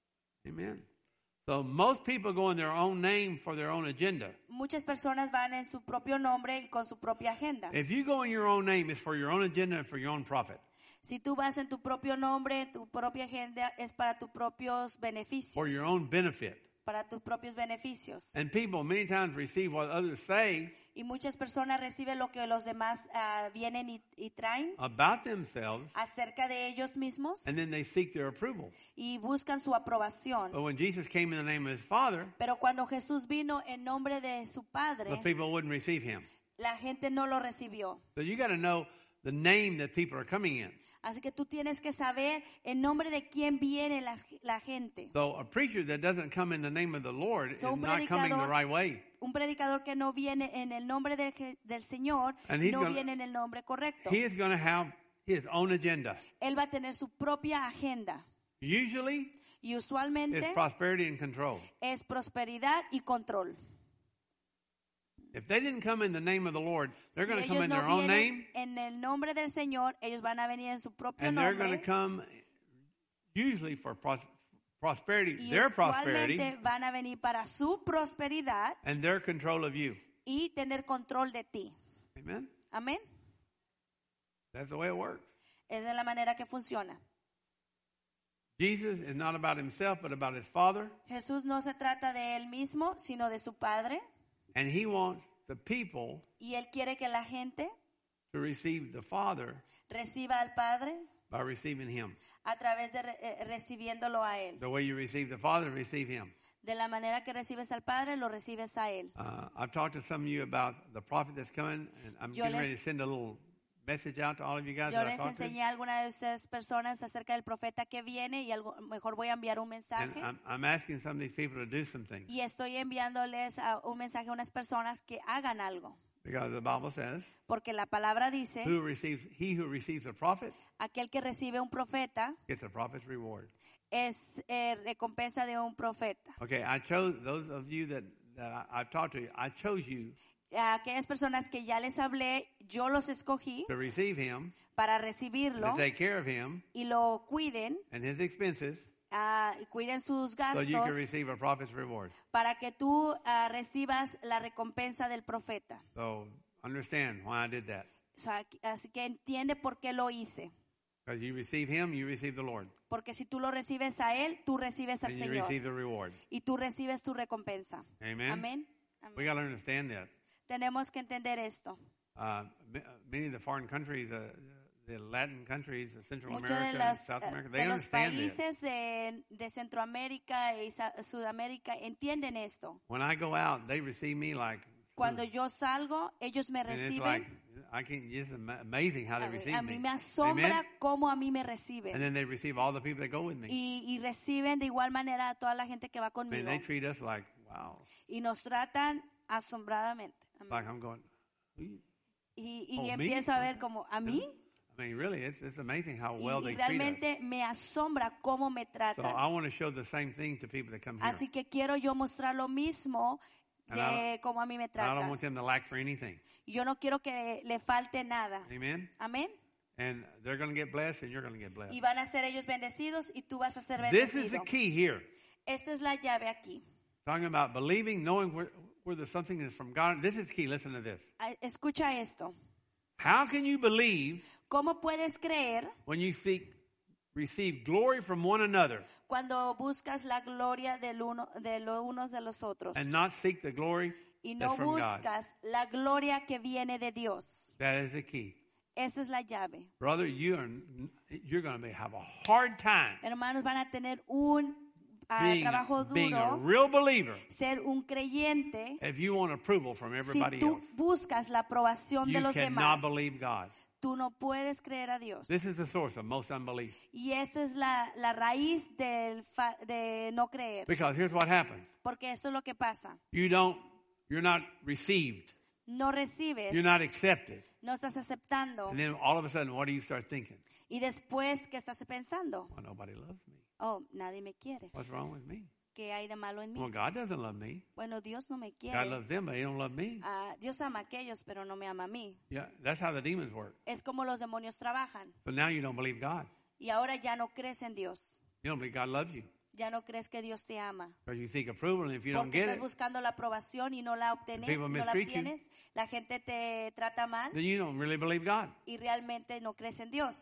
Amen. So most people go in their own name for their own agenda. Muchas personas van en su propio nombre y con su propia agenda. If you go in your own name, it's for your own agenda and for your own profit. Si tú vas en tu propio nombre, tu propia agenda es para tus propios beneficios. For your own benefit. Para tus propios beneficios. And people many times receive what others say Y muchas personas reciben lo que los demás ah, vienen y, y traen about themselves, acerca de ellos mismos and then they seek their approval. y buscan su aprobación. But when Jesus came in the name of his Father, Pero cuando Jesús vino en nombre de su the Padre, people wouldn't receive him. la gente no lo recibió. So you got to know the name that people are coming in. Así que tú tienes que saber en nombre de quién viene la, la gente. So a preacher that doesn't come in the name of the Lord So is un not coming the predicador- right way. Un predicador que no viene en el nombre de Je- del Señor, And he's no gonna- viene en el nombre correcto. He is going to have his own agenda. Él va a tener su propia agenda. Usually, Y it's usualmente prosperity and control. es prosperidad y control. If they didn't come in the name of the Lord, they're Si going to come ellos in no their own vienen name, en el nombre del Señor, ellos van a venir en su propio and they're going to nombre come usually for pros- prosperity, y their prosperity, usualmente van a venir para su prosperidad and their control of you. y tener control de ti. Amen? Amén. That's the way it works. Es de la manera que funciona. Jesus is not about himself, but about his Father, Jesús no se trata de él mismo, sino de su Padre. and he wants the people Y él quiere que la gente to receive the Father reciba al Padre by receiving him. a través de re- eh, recibiéndolo a él. The way you receive the Father, receive him. De la manera que recibes al Padre, lo recibes a él. Uh, I've talked to some of you about the prophet that's coming, and I'm Yo getting les- ready to send a little message out to all of you guys Yo that I les talked to. enseñé a algunas de ustedes personas acerca del profeta que viene y algo, mejor voy a enviar un And mensaje. I'm, I'm asking some of these people to do some things. Y estoy enviándoles a- un mensaje a unas personas que hagan algo. Because the Bible says, Porque la palabra dice, who receives, he who receives a prophet aquel que recibe un profeta gets a prophet's reward. es eh, recompensa de un profeta. Okay, I chose, those of you that, that I, I've talked to, I chose you A aquellas personas que ya les hablé, yo los escogí to receive him, para to recibirlo take care of him y lo cuiden, and his expenses, ah, y cuiden sus so gastos you can receive a prophet's reward. para que tú ah, recibas la recompensa del profeta. So understand why I did that. O sea, así que entiende por qué lo hice. Because you receive him, you receive the Lord. Porque si tú lo recibes a él, tú recibes al And you Señor. receive the reward. Y tú recibes tu recompensa. Amen. Amén. Amén. We got to understand that. Tenemos que entender esto. Uh, m- many of the foreign countries, uh, the Latin countries, uh, Central Muchos de America, los, South eh, America, they de los understand this. países de, de Centroamérica y Sa- Sudamérica entienden esto. When I go out, they receive me like, Cuando yo salgo, ellos me and it's like, reciben. I can, it's ama- amazing how they A mí, receive a mí me. me asombra Amen? cómo a mí me And reciben. then they receive all the people that go with me. Y, y reciben de igual manera a toda la gente que va I mean, conmigo. they treat us like, wow. Y nos tratan asombradamente. Amén. Like I'm going, "Who you-" Y, y Oh, me? empiezo a ver como, ¿a mí? I mean, really, it's, it's amazing how Y, well y they treat us. realmente me asombra cómo me So tratan. I want to show the same thing to people that come here. Así que quiero yo mostrar lo mismo And I de cómo a mí me And I don't tratan. want them to lack for anything. Yo no quiero que le falte nada. Amen? Amén. And they're going to get blessed and you're going to get blessed. Y van a ser ellos bendecidos y tú vas a ser This is the bendecido. key here. Esta es la llave aquí. Talking about believing, knowing where, where there's something is from God. This is key. Listen to this. Ah, Escucha esto. How can you believe ¿Cómo puedes creer when you seek receive glory from one another cuando buscas la gloria del uno, de los unos de los otros and not seek the glory y that's no from God? buscas la gloria que viene de Dios? That is the key. Esa es la llave. Brother, you are, you're going to have a hard time Hermanos, van a tener un ah, being, trabajo being a duro, real believer ser un creyente. if you want approval from Si everybody tú else. buscas la aprobación de You los cannot demás, believe God. tú no puedes creer a Dios. This is the source of most unbelief. Y esa es la, la raíz del fa- de no creer. Because here's what happens. Porque esto es lo que pasa. You don't, you're not received. No recibes, You're not accepted. no estás aceptando. And then all of a sudden, what do you start thinking? Y después, ¿qué estás pensando? Well, nobody loves me. Oh, nadie me quiere. What's wrong with me? ¿Qué hay de malo en mí? Well, God doesn't love me. Bueno, Dios no me God quiere. loves them, but He don't love me. Ah, Dios ama a aquellos, pero no me ama a mí. Yeah, that's how the demons work. Es como los demonios trabajan. So now you don't believe God. Y ahora ya no crees en Dios. You don't believe God loves you. Ya no crees que Dios te ama. Because you seek approval, and if you don't Porque get estás it, buscando la aprobación y no la, obtener, People no la mistreat you. obtienes. La gente te trata mal then you don't really believe God. y realmente no crees en Dios.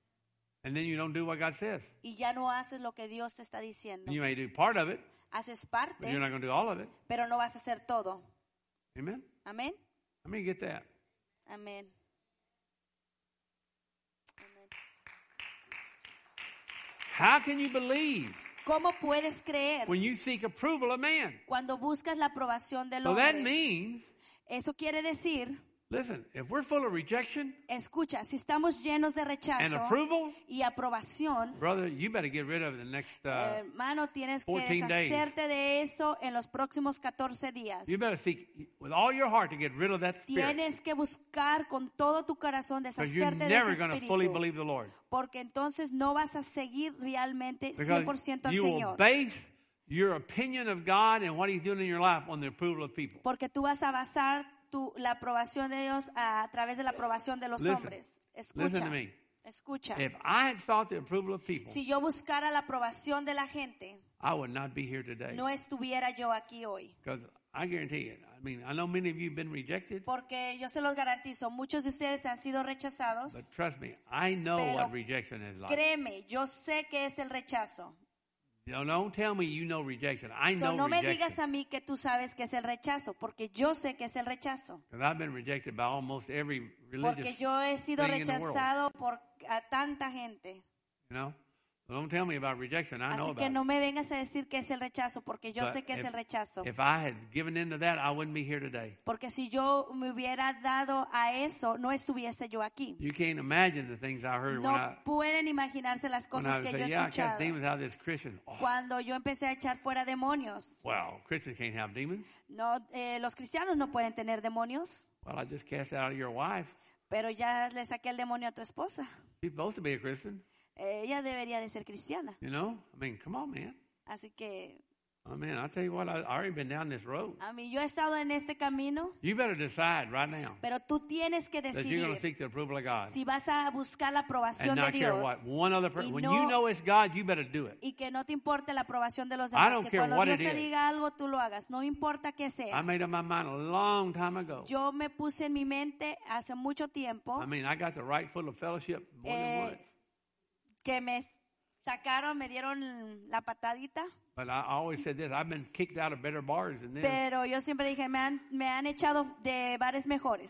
And then you don't do what God says. Y ya no haces lo que Dios te está diciendo. You may do part of it, Haces but parte, you're not going to do all of it. pero no vas a hacer todo. Amen? Amén. How many get that? Amén. Amén. How can you believe ¿Cómo puedes creer when you seek approval of man? cuando buscas la aprobación del So that hombre? means, Eso quiere decir, listen, if we're full of rejection escucha, si estamos llenos de and rechazo approval, y aprobación, brother, you better get rid of it in the next, uh, hermano, tienes que fourteen days. deshacerte de eso en los próximos catorce días. you better seek with all your heart to get rid of that spirit. Tienes que buscar con todo tu corazón Because you're deshacerte de never ese going to fully espíritu, believe the Lord. porque entonces no vas a seguir realmente cien por Because ciento al you will Señor. base your opinion of God and what He's doing in your life on the approval of people. Porque tú vas a basar tu, la aprobación de Dios a, a través de la aprobación de los Listen. hombres. Listen Escucha, to me. escucha. If I had sought the approval of people, Si yo buscara la aprobación de la gente, I would not be here today. no estuviera yo aquí hoy. Because I guarantee you, I mean, I know many of you have been rejected, Porque yo se los garantizo, muchos de ustedes han sido rechazados. but trust me, I know Pero what rejection is like. Créeme, yo sé que es el rechazo. No, don't tell me you know rejection. I So, know no me rejection. digas a mí que tú sabes que es el rechazo, porque yo sé que es el rechazo. Because I've been rejected by almost every Porque religious, yo he sido thing in the world. rechazado por a tanta gente. you know? So don't tell me about rejection. I know Así about que it. no me vengas a decir que es el rechazo, porque yo But sé que es if- el rechazo. If I had given into that, I wouldn't be here today. Porque si yo me hubiera dado a eso, no estuviese yo aquí. You can't imagine the things I heard when No I, pueden imaginarse las when I cosas would que say, yo he yeah, I cast escuchado. demons out of this Christian. Oh, Cuando yo empecé a echar fuera demonios. well, Christians can't have demons. No, eh, los cristianos no pueden tener demonios, Well, I just cast it out of your wife. pero ya le saqué el demonio a tu esposa. She's supposed to be a Christian, Eh, ella debería de ser cristiana. you know? I mean, come on, man. Así que, I mean, I'll tell you what, I've already been down this road. a mí, yo he estado en este camino, You better decide right now pero tú tienes que that you're going to decidir seek the approval of God si vas a buscar la aprobación and de not care Dios what one other person. y When no- you know it's God, you better do it. y que no te importe la aprobación de los I demás. don't Que care cuando what Dios it te is. diga algo, tú lo hagas. No importa qué I sea. made up my mind a long time ago. Yo me puse en mi mente hace mucho tiempo I mean, I got the right foot of fellowship more Eh, than once. que me sacaron, me dieron la patadita. But I always said this: I've been kicked out of better bars than this. Pero yo siempre dije, me han, me han echado de bares mejores.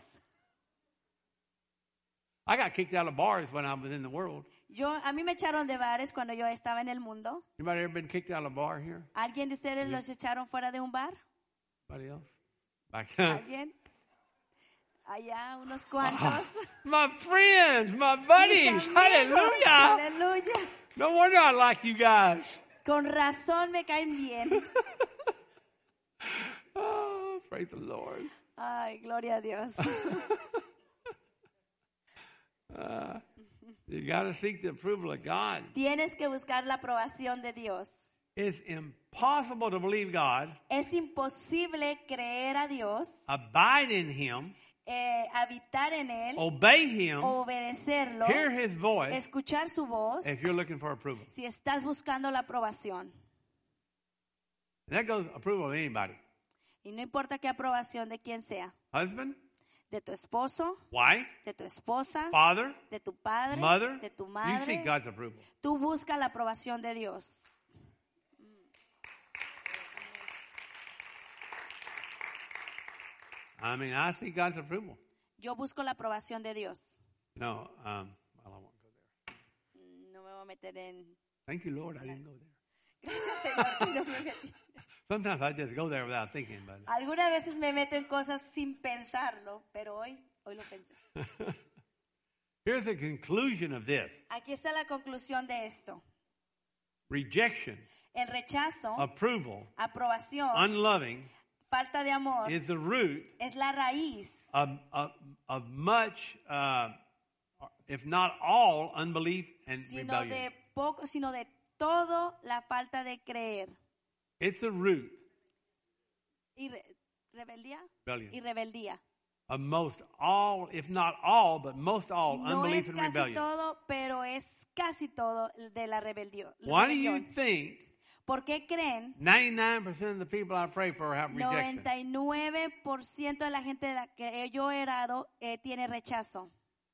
I got kicked out of bars when I was in the world. Yo, a mí me echaron de bares cuando yo estaba en el mundo. Anybody ever been kicked out of a bar here? ¿Alguien de ustedes los echaron fuera de un bar? Anybody else? Back ¿Alguien? Allá, unos cuantos. My friends, my buddies, Mis amigos. hallelujah! Aleluya. No wonder I like you guys. Con razón me caen bien. Oh, praise the Lord. Ay, gloria a Dios. Uh, you got to seek the approval of God. Tienes que buscar la aprobación de Dios. It's impossible to believe God, Es imposible creer a Dios, abide in Him, eh, habitar en Él, obey Him, obedecerlo, hear His voice escuchar su voz, if you're looking for approval. si estás buscando la aprobación. And that goes approval of anybody. Y no importa qué aprobación de quién sea, Husband, de tu esposo, wife, de tu esposa, father, de tu padre, mother. de tu You seek madre. God's approval. Tú busca la aprobación de Dios. I mean, I seek God's approval. Yo busco la aprobación de Dios. No, um, well, I won't go there. No me voy a meter en... Thank you, Lord, I didn't go there. Gracias, Señor, que no me metí. Sometimes I just go there without thinking about it. Algunas veces me meto en cosas sin pensarlo, pero hoy, hoy lo pensé. Here's the conclusion of this. Aquí está la conclusión de esto. Rejection, El rechazo, approval, aprobación, unloving falta de amor is the root es la raíz of, of, of much, uh, if not all, unbelief and sino rebellion. de poco, sino de todo la falta de creer. It's the root, Y re- rebeldía rebellion, y rebeldía. of most all, if not all, but most all, No unbelief es and casi rebellion. todo, pero es casi todo de la rebeldio- Why do you rebelión. think ¿Por qué creen? ninety-nine percent of the people I pray for have rejection? noventa y nueve por ciento de la gente de la que yo he orado eh, tiene rechazo.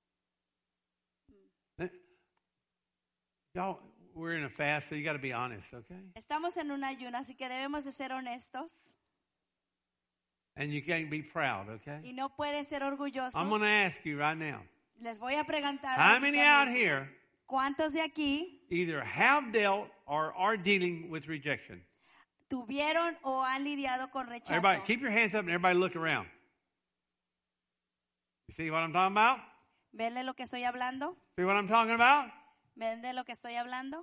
Y'all, we're in a fast, so you got to be honest, okay? Estamos en un ayuno, así que debemos de ser honestos And you can't be proud, y okay? no pueden ser orgullosos. I'm going to ask you right now. Les voy a preguntar How ahorita many out mismo, here ¿cuántos de aquí either have dealt or are dealing with rejection? tuvieron o han lidiado con rechazo? Everybody, keep your hands up and everybody look around. You see what I'm talking about? ¿Ven de lo que estoy hablando? See what I'm talking about? ¿Ven de lo que estoy hablando?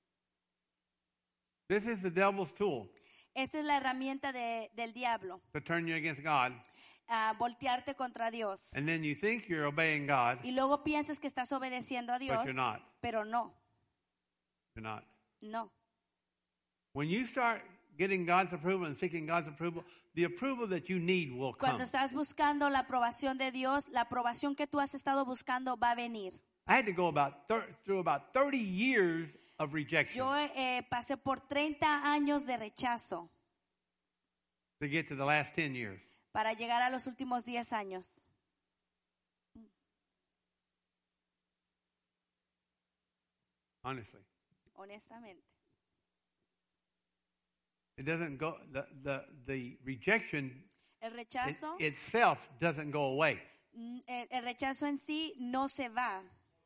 This is the devil's tool Esta es la herramienta de, del diablo, to turn you against God. a voltearte contra Dios. And then you think you're obeying God, Y luego piensas que estás obedeciendo a Dios, you're not. pero no, you're not. no. When you start getting God's approval and seeking God's approval, the approval that you need will come. Cuando estás buscando la aprobación de Dios, la aprobación que tú has estado buscando va a venir. I had to go about thir- through about thirty years of rejection Yo eh, pasé por treinta años de rechazo to get to the last ten years. para llegar a los últimos diez años. Honestly, Honestamente. it doesn't go. The the the rejection El it, rechazo, itself doesn't go away. mm, el, el rechazo en sí no se va.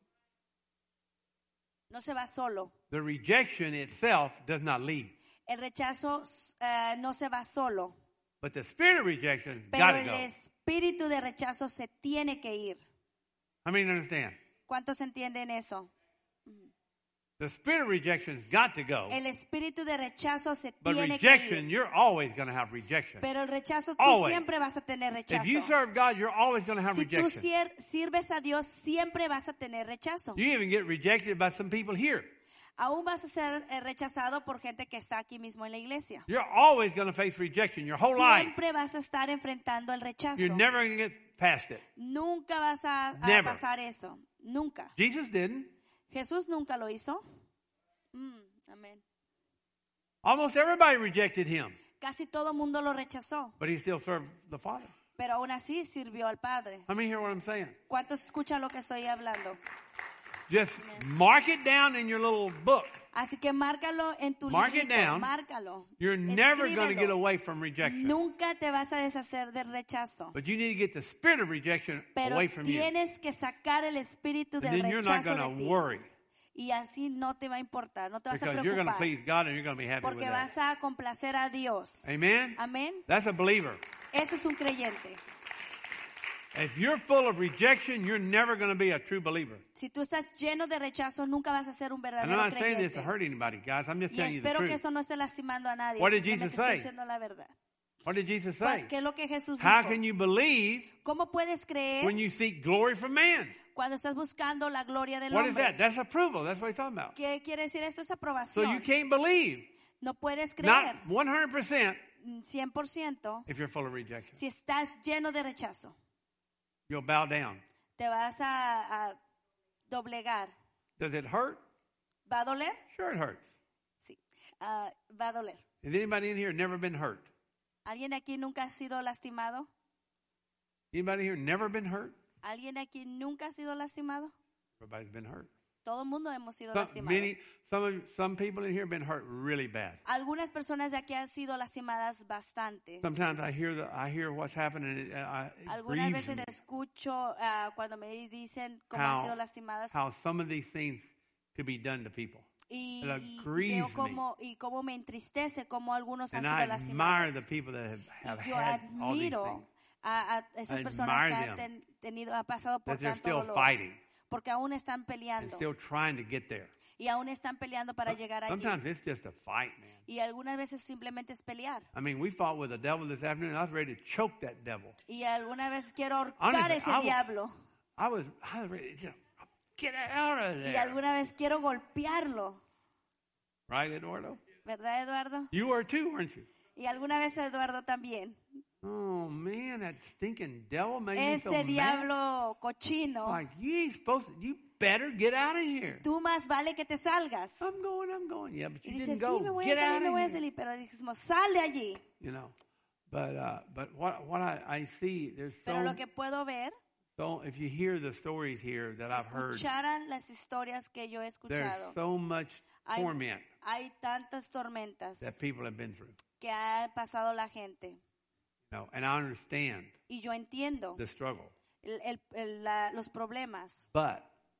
No se va solo. The rejection itself does not leave, El rechazo eh, no se va solo. but the spirit of rejection Pero got to el go. espíritu de rechazo se tiene que ir. I mean, understand? ¿Cuántos entienden eso? The spirit of rejection's got to go. El espíritu de rechazo se But tiene rejection, que ir. you're always going to have rejection. Pero el rechazo tú Always. siempre vas a tener rechazo. If you serve God, you're always going to have Si tú rejection. sir- sirves a Dios, siempre vas a tener rechazo. You even get rejected by some people here. Aún vas a ser eh, rechazado por gente que está aquí mismo en la iglesia. You're always going to face rejection your whole life. Siempre vas a estar enfrentando el rechazo. You're never going to get past it. Nunca vas a, a Never. pasar eso. Nunca. Jesus didn't. Jesús nunca lo hizo. Mm, amén. Almost everybody rejected him, Casi todo mundo lo rechazó, but he still served the Father. pero aún así sirvió al Padre. Let me hear what I'm saying. ¿Cuántos escuchan lo que estoy hablando? Just mark it down in your little book. Así que márcalo en tu Mark it librito, down. márcalo. You're never going to get Escríbelo. away from rejection. Nunca te vas a deshacer del rechazo. But you need to get the spirit of rejection Pero away from you. tienes que sacar el espíritu And del then you're not rechazo going de to ti. worry Y así no te va a importar, no te vas a because you're going to preocupar. please God and you're going to be happy with Porque that. vas a complacer a Dios. Amen? Amén. That's a believer. Eso es un creyente. If you're full of rejection, you're never going to be a true believer. Si tú estás lleno de rechazo, nunca vas a ser un And I'm verdadero not saying this to creyente. hurt anybody, guys. I'm just Y telling you the espero que truth. eso no esté lastimando a nadie. What did simplemente Jesus estoy say? diciendo la verdad. What did Jesus Pues, say? ¿qué es lo que Jesús How dijo? can you believe ¿Cómo puedes creer when you seek glory from man? cuando estás buscando la gloria del What is that? hombre? That's approval. That's what he's talking about. ¿Qué quiere decir esto? Es So aprobación. you can't believe, No puedes creer not one hundred percent, cien por ciento if you're full of rejection. si estás lleno de rechazo. You'll bow down. Te vas a, a doblegar. Does it hurt? ¿Va a doler? Sure it hurts. Sí. Ah, va a doler. Has anybody in here never been hurt? ¿Alguien aquí nunca ha sido lastimado? Anybody here never been hurt? ¿Alguien aquí nunca ha sido lastimado? Everybody's been hurt. Todo el mundo hemos sido Some, lastimados. many, some, of, some people in here have been hurt really bad. Algunas personas de aquí han sido lastimadas bastante. Sometimes I hear the, I hear what's happening. And it, uh, it Algunas grieves veces me escucho ah, cuando me dicen cómo How- han sido lastimadas how some of these things could be done to people. y, it y grieves veo cómo, y cómo me entristece cómo algunos han And sido I admire lastimados. the people that have, have Y yo had all these admiro things. a, a esas I personas que admire han them. ten- tenido, han pasado por That they're tanto still dolor, fighting porque aún están and peleando still trying to get there. y aún están peleando para llegar allí. Sometimes it's just a fight, man. Y algunas veces simplemente es pelear. I mean, we fought with the devil this afternoon. I was ready to choke that devil. Y algunas veces quiero ahorcar Honestly, ese I wa- diablo. I was, I was ready to just get out of Y there. alguna vez quiero golpearlo. Right, Eduardo? ¿Verdad, Eduardo? You were too, weren't you? Y alguna vez Eduardo también. Oh, man, that stinking devil made me so Ese mad. diablo cochino. Like, you ain't supposed to, you better get out of here. Tú más vale que te salgas. I'm going, I'm going. Yeah, but Y you dice, didn't sí, go. me voy a Get salir, out me of voy a here. salir. Pero dijimos, sal de allí. You know, but uh, but what what I, I see, there's Pero so, lo que puedo ver, so if you hear the stories here that si I've heard, escucharan las historias que yo he there's escuchado, so much hay, torment hay tantas tormentas that people have been through. que ha pasado la gente. You know, and I understand Y yo entiendo the struggle, el- el- el- la- los problemas. but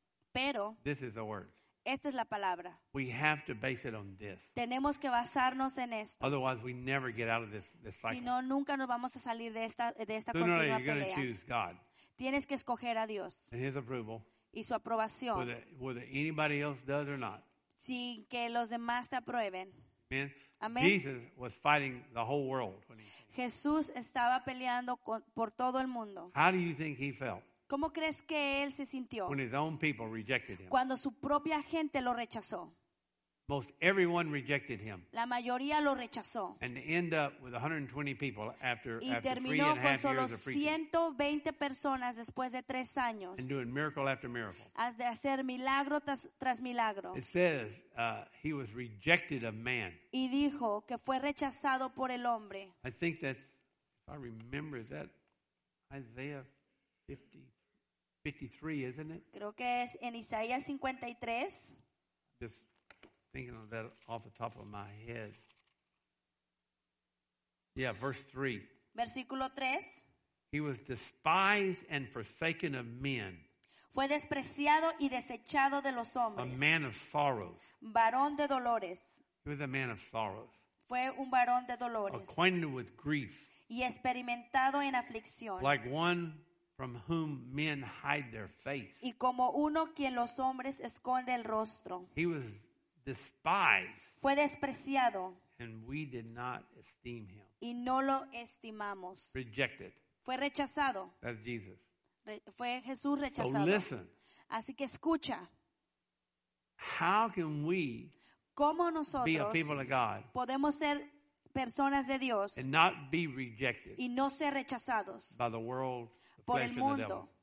Pero this is the word. esta es la palabra. We have to base it on this. Tenemos que basarnos en esto. Otherwise, we never get out of this, this Si cycle. no, nunca nos vamos a salir de esta, de esta Sooner or later, continua you're going to pelea. choose God Tienes que escoger a Dios and His approval, y su aprobación whether, whether anybody else does or not. sin que los demás te aprueben. Amen? Amén. Jesus was fighting the whole world when he came. Jesús estaba peleando con- por todo el mundo. How do you think he felt ¿Cómo crees que él se sintió when his own people rejected him? cuando su propia gente lo rechazó? most everyone rejected him. La mayoría lo rechazó. And to end up with one hundred twenty people after, Y after three terminó and a con half solo years of preaching. ciento veinte personas después de tres años. And doing miracle after miracle. Has de hacer milagro tras, tras milagro. It says uh, he was rejected of man. Y dijo que fue rechazado por el hombre. I think that's, if I remember, is that Isaiah fifty, fifty-three, isn't it? Creo que es en Isaías cincuenta y tres. Just thinking of that off the top of my head. Yeah, verse three. Versículo tres. He was despised and forsaken of men, Fue despreciado y desechado de los a hombres. man of sorrows. Varón de dolores. He was a man of sorrows, Fue un varón de dolores. acquainted with grief, Y experimentado en aflicción. like one from whom men hide their face. Y como uno quien los hombres esconde el rostro. He was despised, Fue despreciado and we did not esteem him. y no lo estimamos. Rejected. Fue rechazado. That's Jesus. Re- fue Jesús So rechazado. listen, Así que escucha, how can we ¿cómo be a nosotros people of God podemos ser personas de Dios and not be rejected y no ser rechazados by the world, the por flesh, el and the devil? mundo?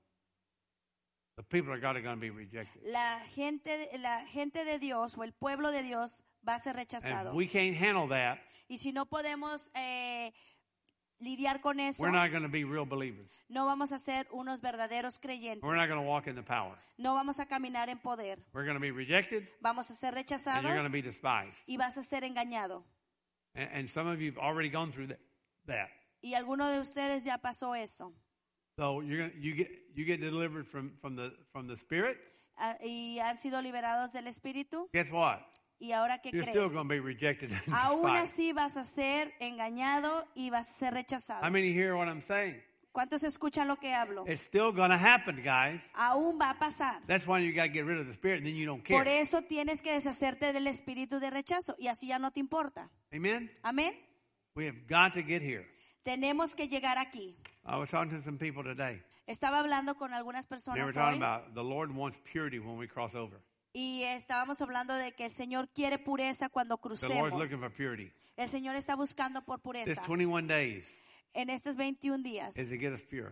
The people of God are going to be rejected. La gente, la gente de Dios o el pueblo de Dios va a ser rechazado. And we can't handle that. Y si no podemos eh, lidiar con eso, We're not going to be real believers. no vamos a ser unos verdaderos creyentes. We're not going to walk in the power. No vamos a caminar en poder. We're going to be rejected, Vamos a ser and rechazados you're going to be despised. y vas a ser engañado. And, and some of you have already gone through that. that. Y alguno de ustedes ya pasó eso. So you're gonna, you get you get delivered from, from the from the spirit. Ah, y han sido liberados del espíritu. Guess what? Y ahora, ¿qué You're crees? still going to be rejected and Aún despised. así vas a ser engañado y vas a ser rechazado. How many hear what I'm saying? ¿Cuántos escuchan lo que hablo? It's still going to happen, guys. Aún va a pasar. That's why you got to get rid of the spirit, and then you don't Por care. eso tienes que deshacerte del espíritu de rechazo y así ya no te importa. Amen. Amén. We have got to get here. Tenemos que llegar aquí. I was talking to some people today. Estaba hablando con algunas They were personas talking hoy about the Lord wants purity when we cross over. y estábamos hablando de que el Señor quiere pureza cuando The Lord's crucemos. looking for purity. El Señor está buscando por This pureza twenty-one days en estos veintiún días. is to get us pure.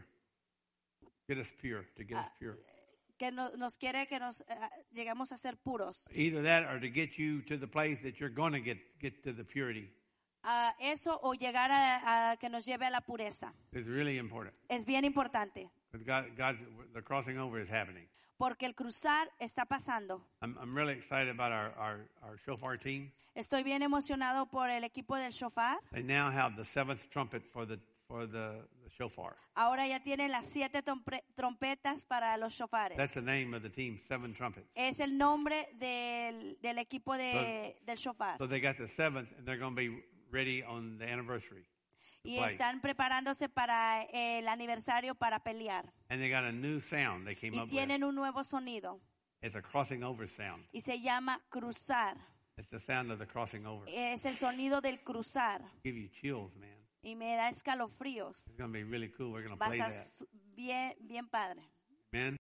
Get us pure, to get us pure. Que no- nos quiere que nos eh, lleguemos a ser puros. Either that or to get you to the place that you're going to get, get to the purity. Ah, eso o llegar a, a que nos lleve a la pureza. It's really important. Es bien importante Because God, God's, the crossing over is happening. porque el cruzar está pasando. I'm, I'm really excited about our, our, our shofar team. Estoy bien emocionado por el equipo del shofar. They now have the seventh trumpet for the, for the, the shofar. Ahora ya tienen las siete trompre- trompetas para los shofares. That's the name of the team, seven trumpets. Es el nombre del, del equipo de, del shofar. So they got the seventh, and they're going to be ready on the anniversary. Y play. están preparándose para el aniversario para pelear. And they got a new sound they came Y up with. tienen un nuevo sonido. It's a crossing over sound. Y se llama cruzar. It's the sound of the crossing over. Es el sonido del cruzar. Give you chills, man. Y me da escalofríos. It's going to be really cool. We're going to Va a play estar that. su- bien, bien padre. Amen.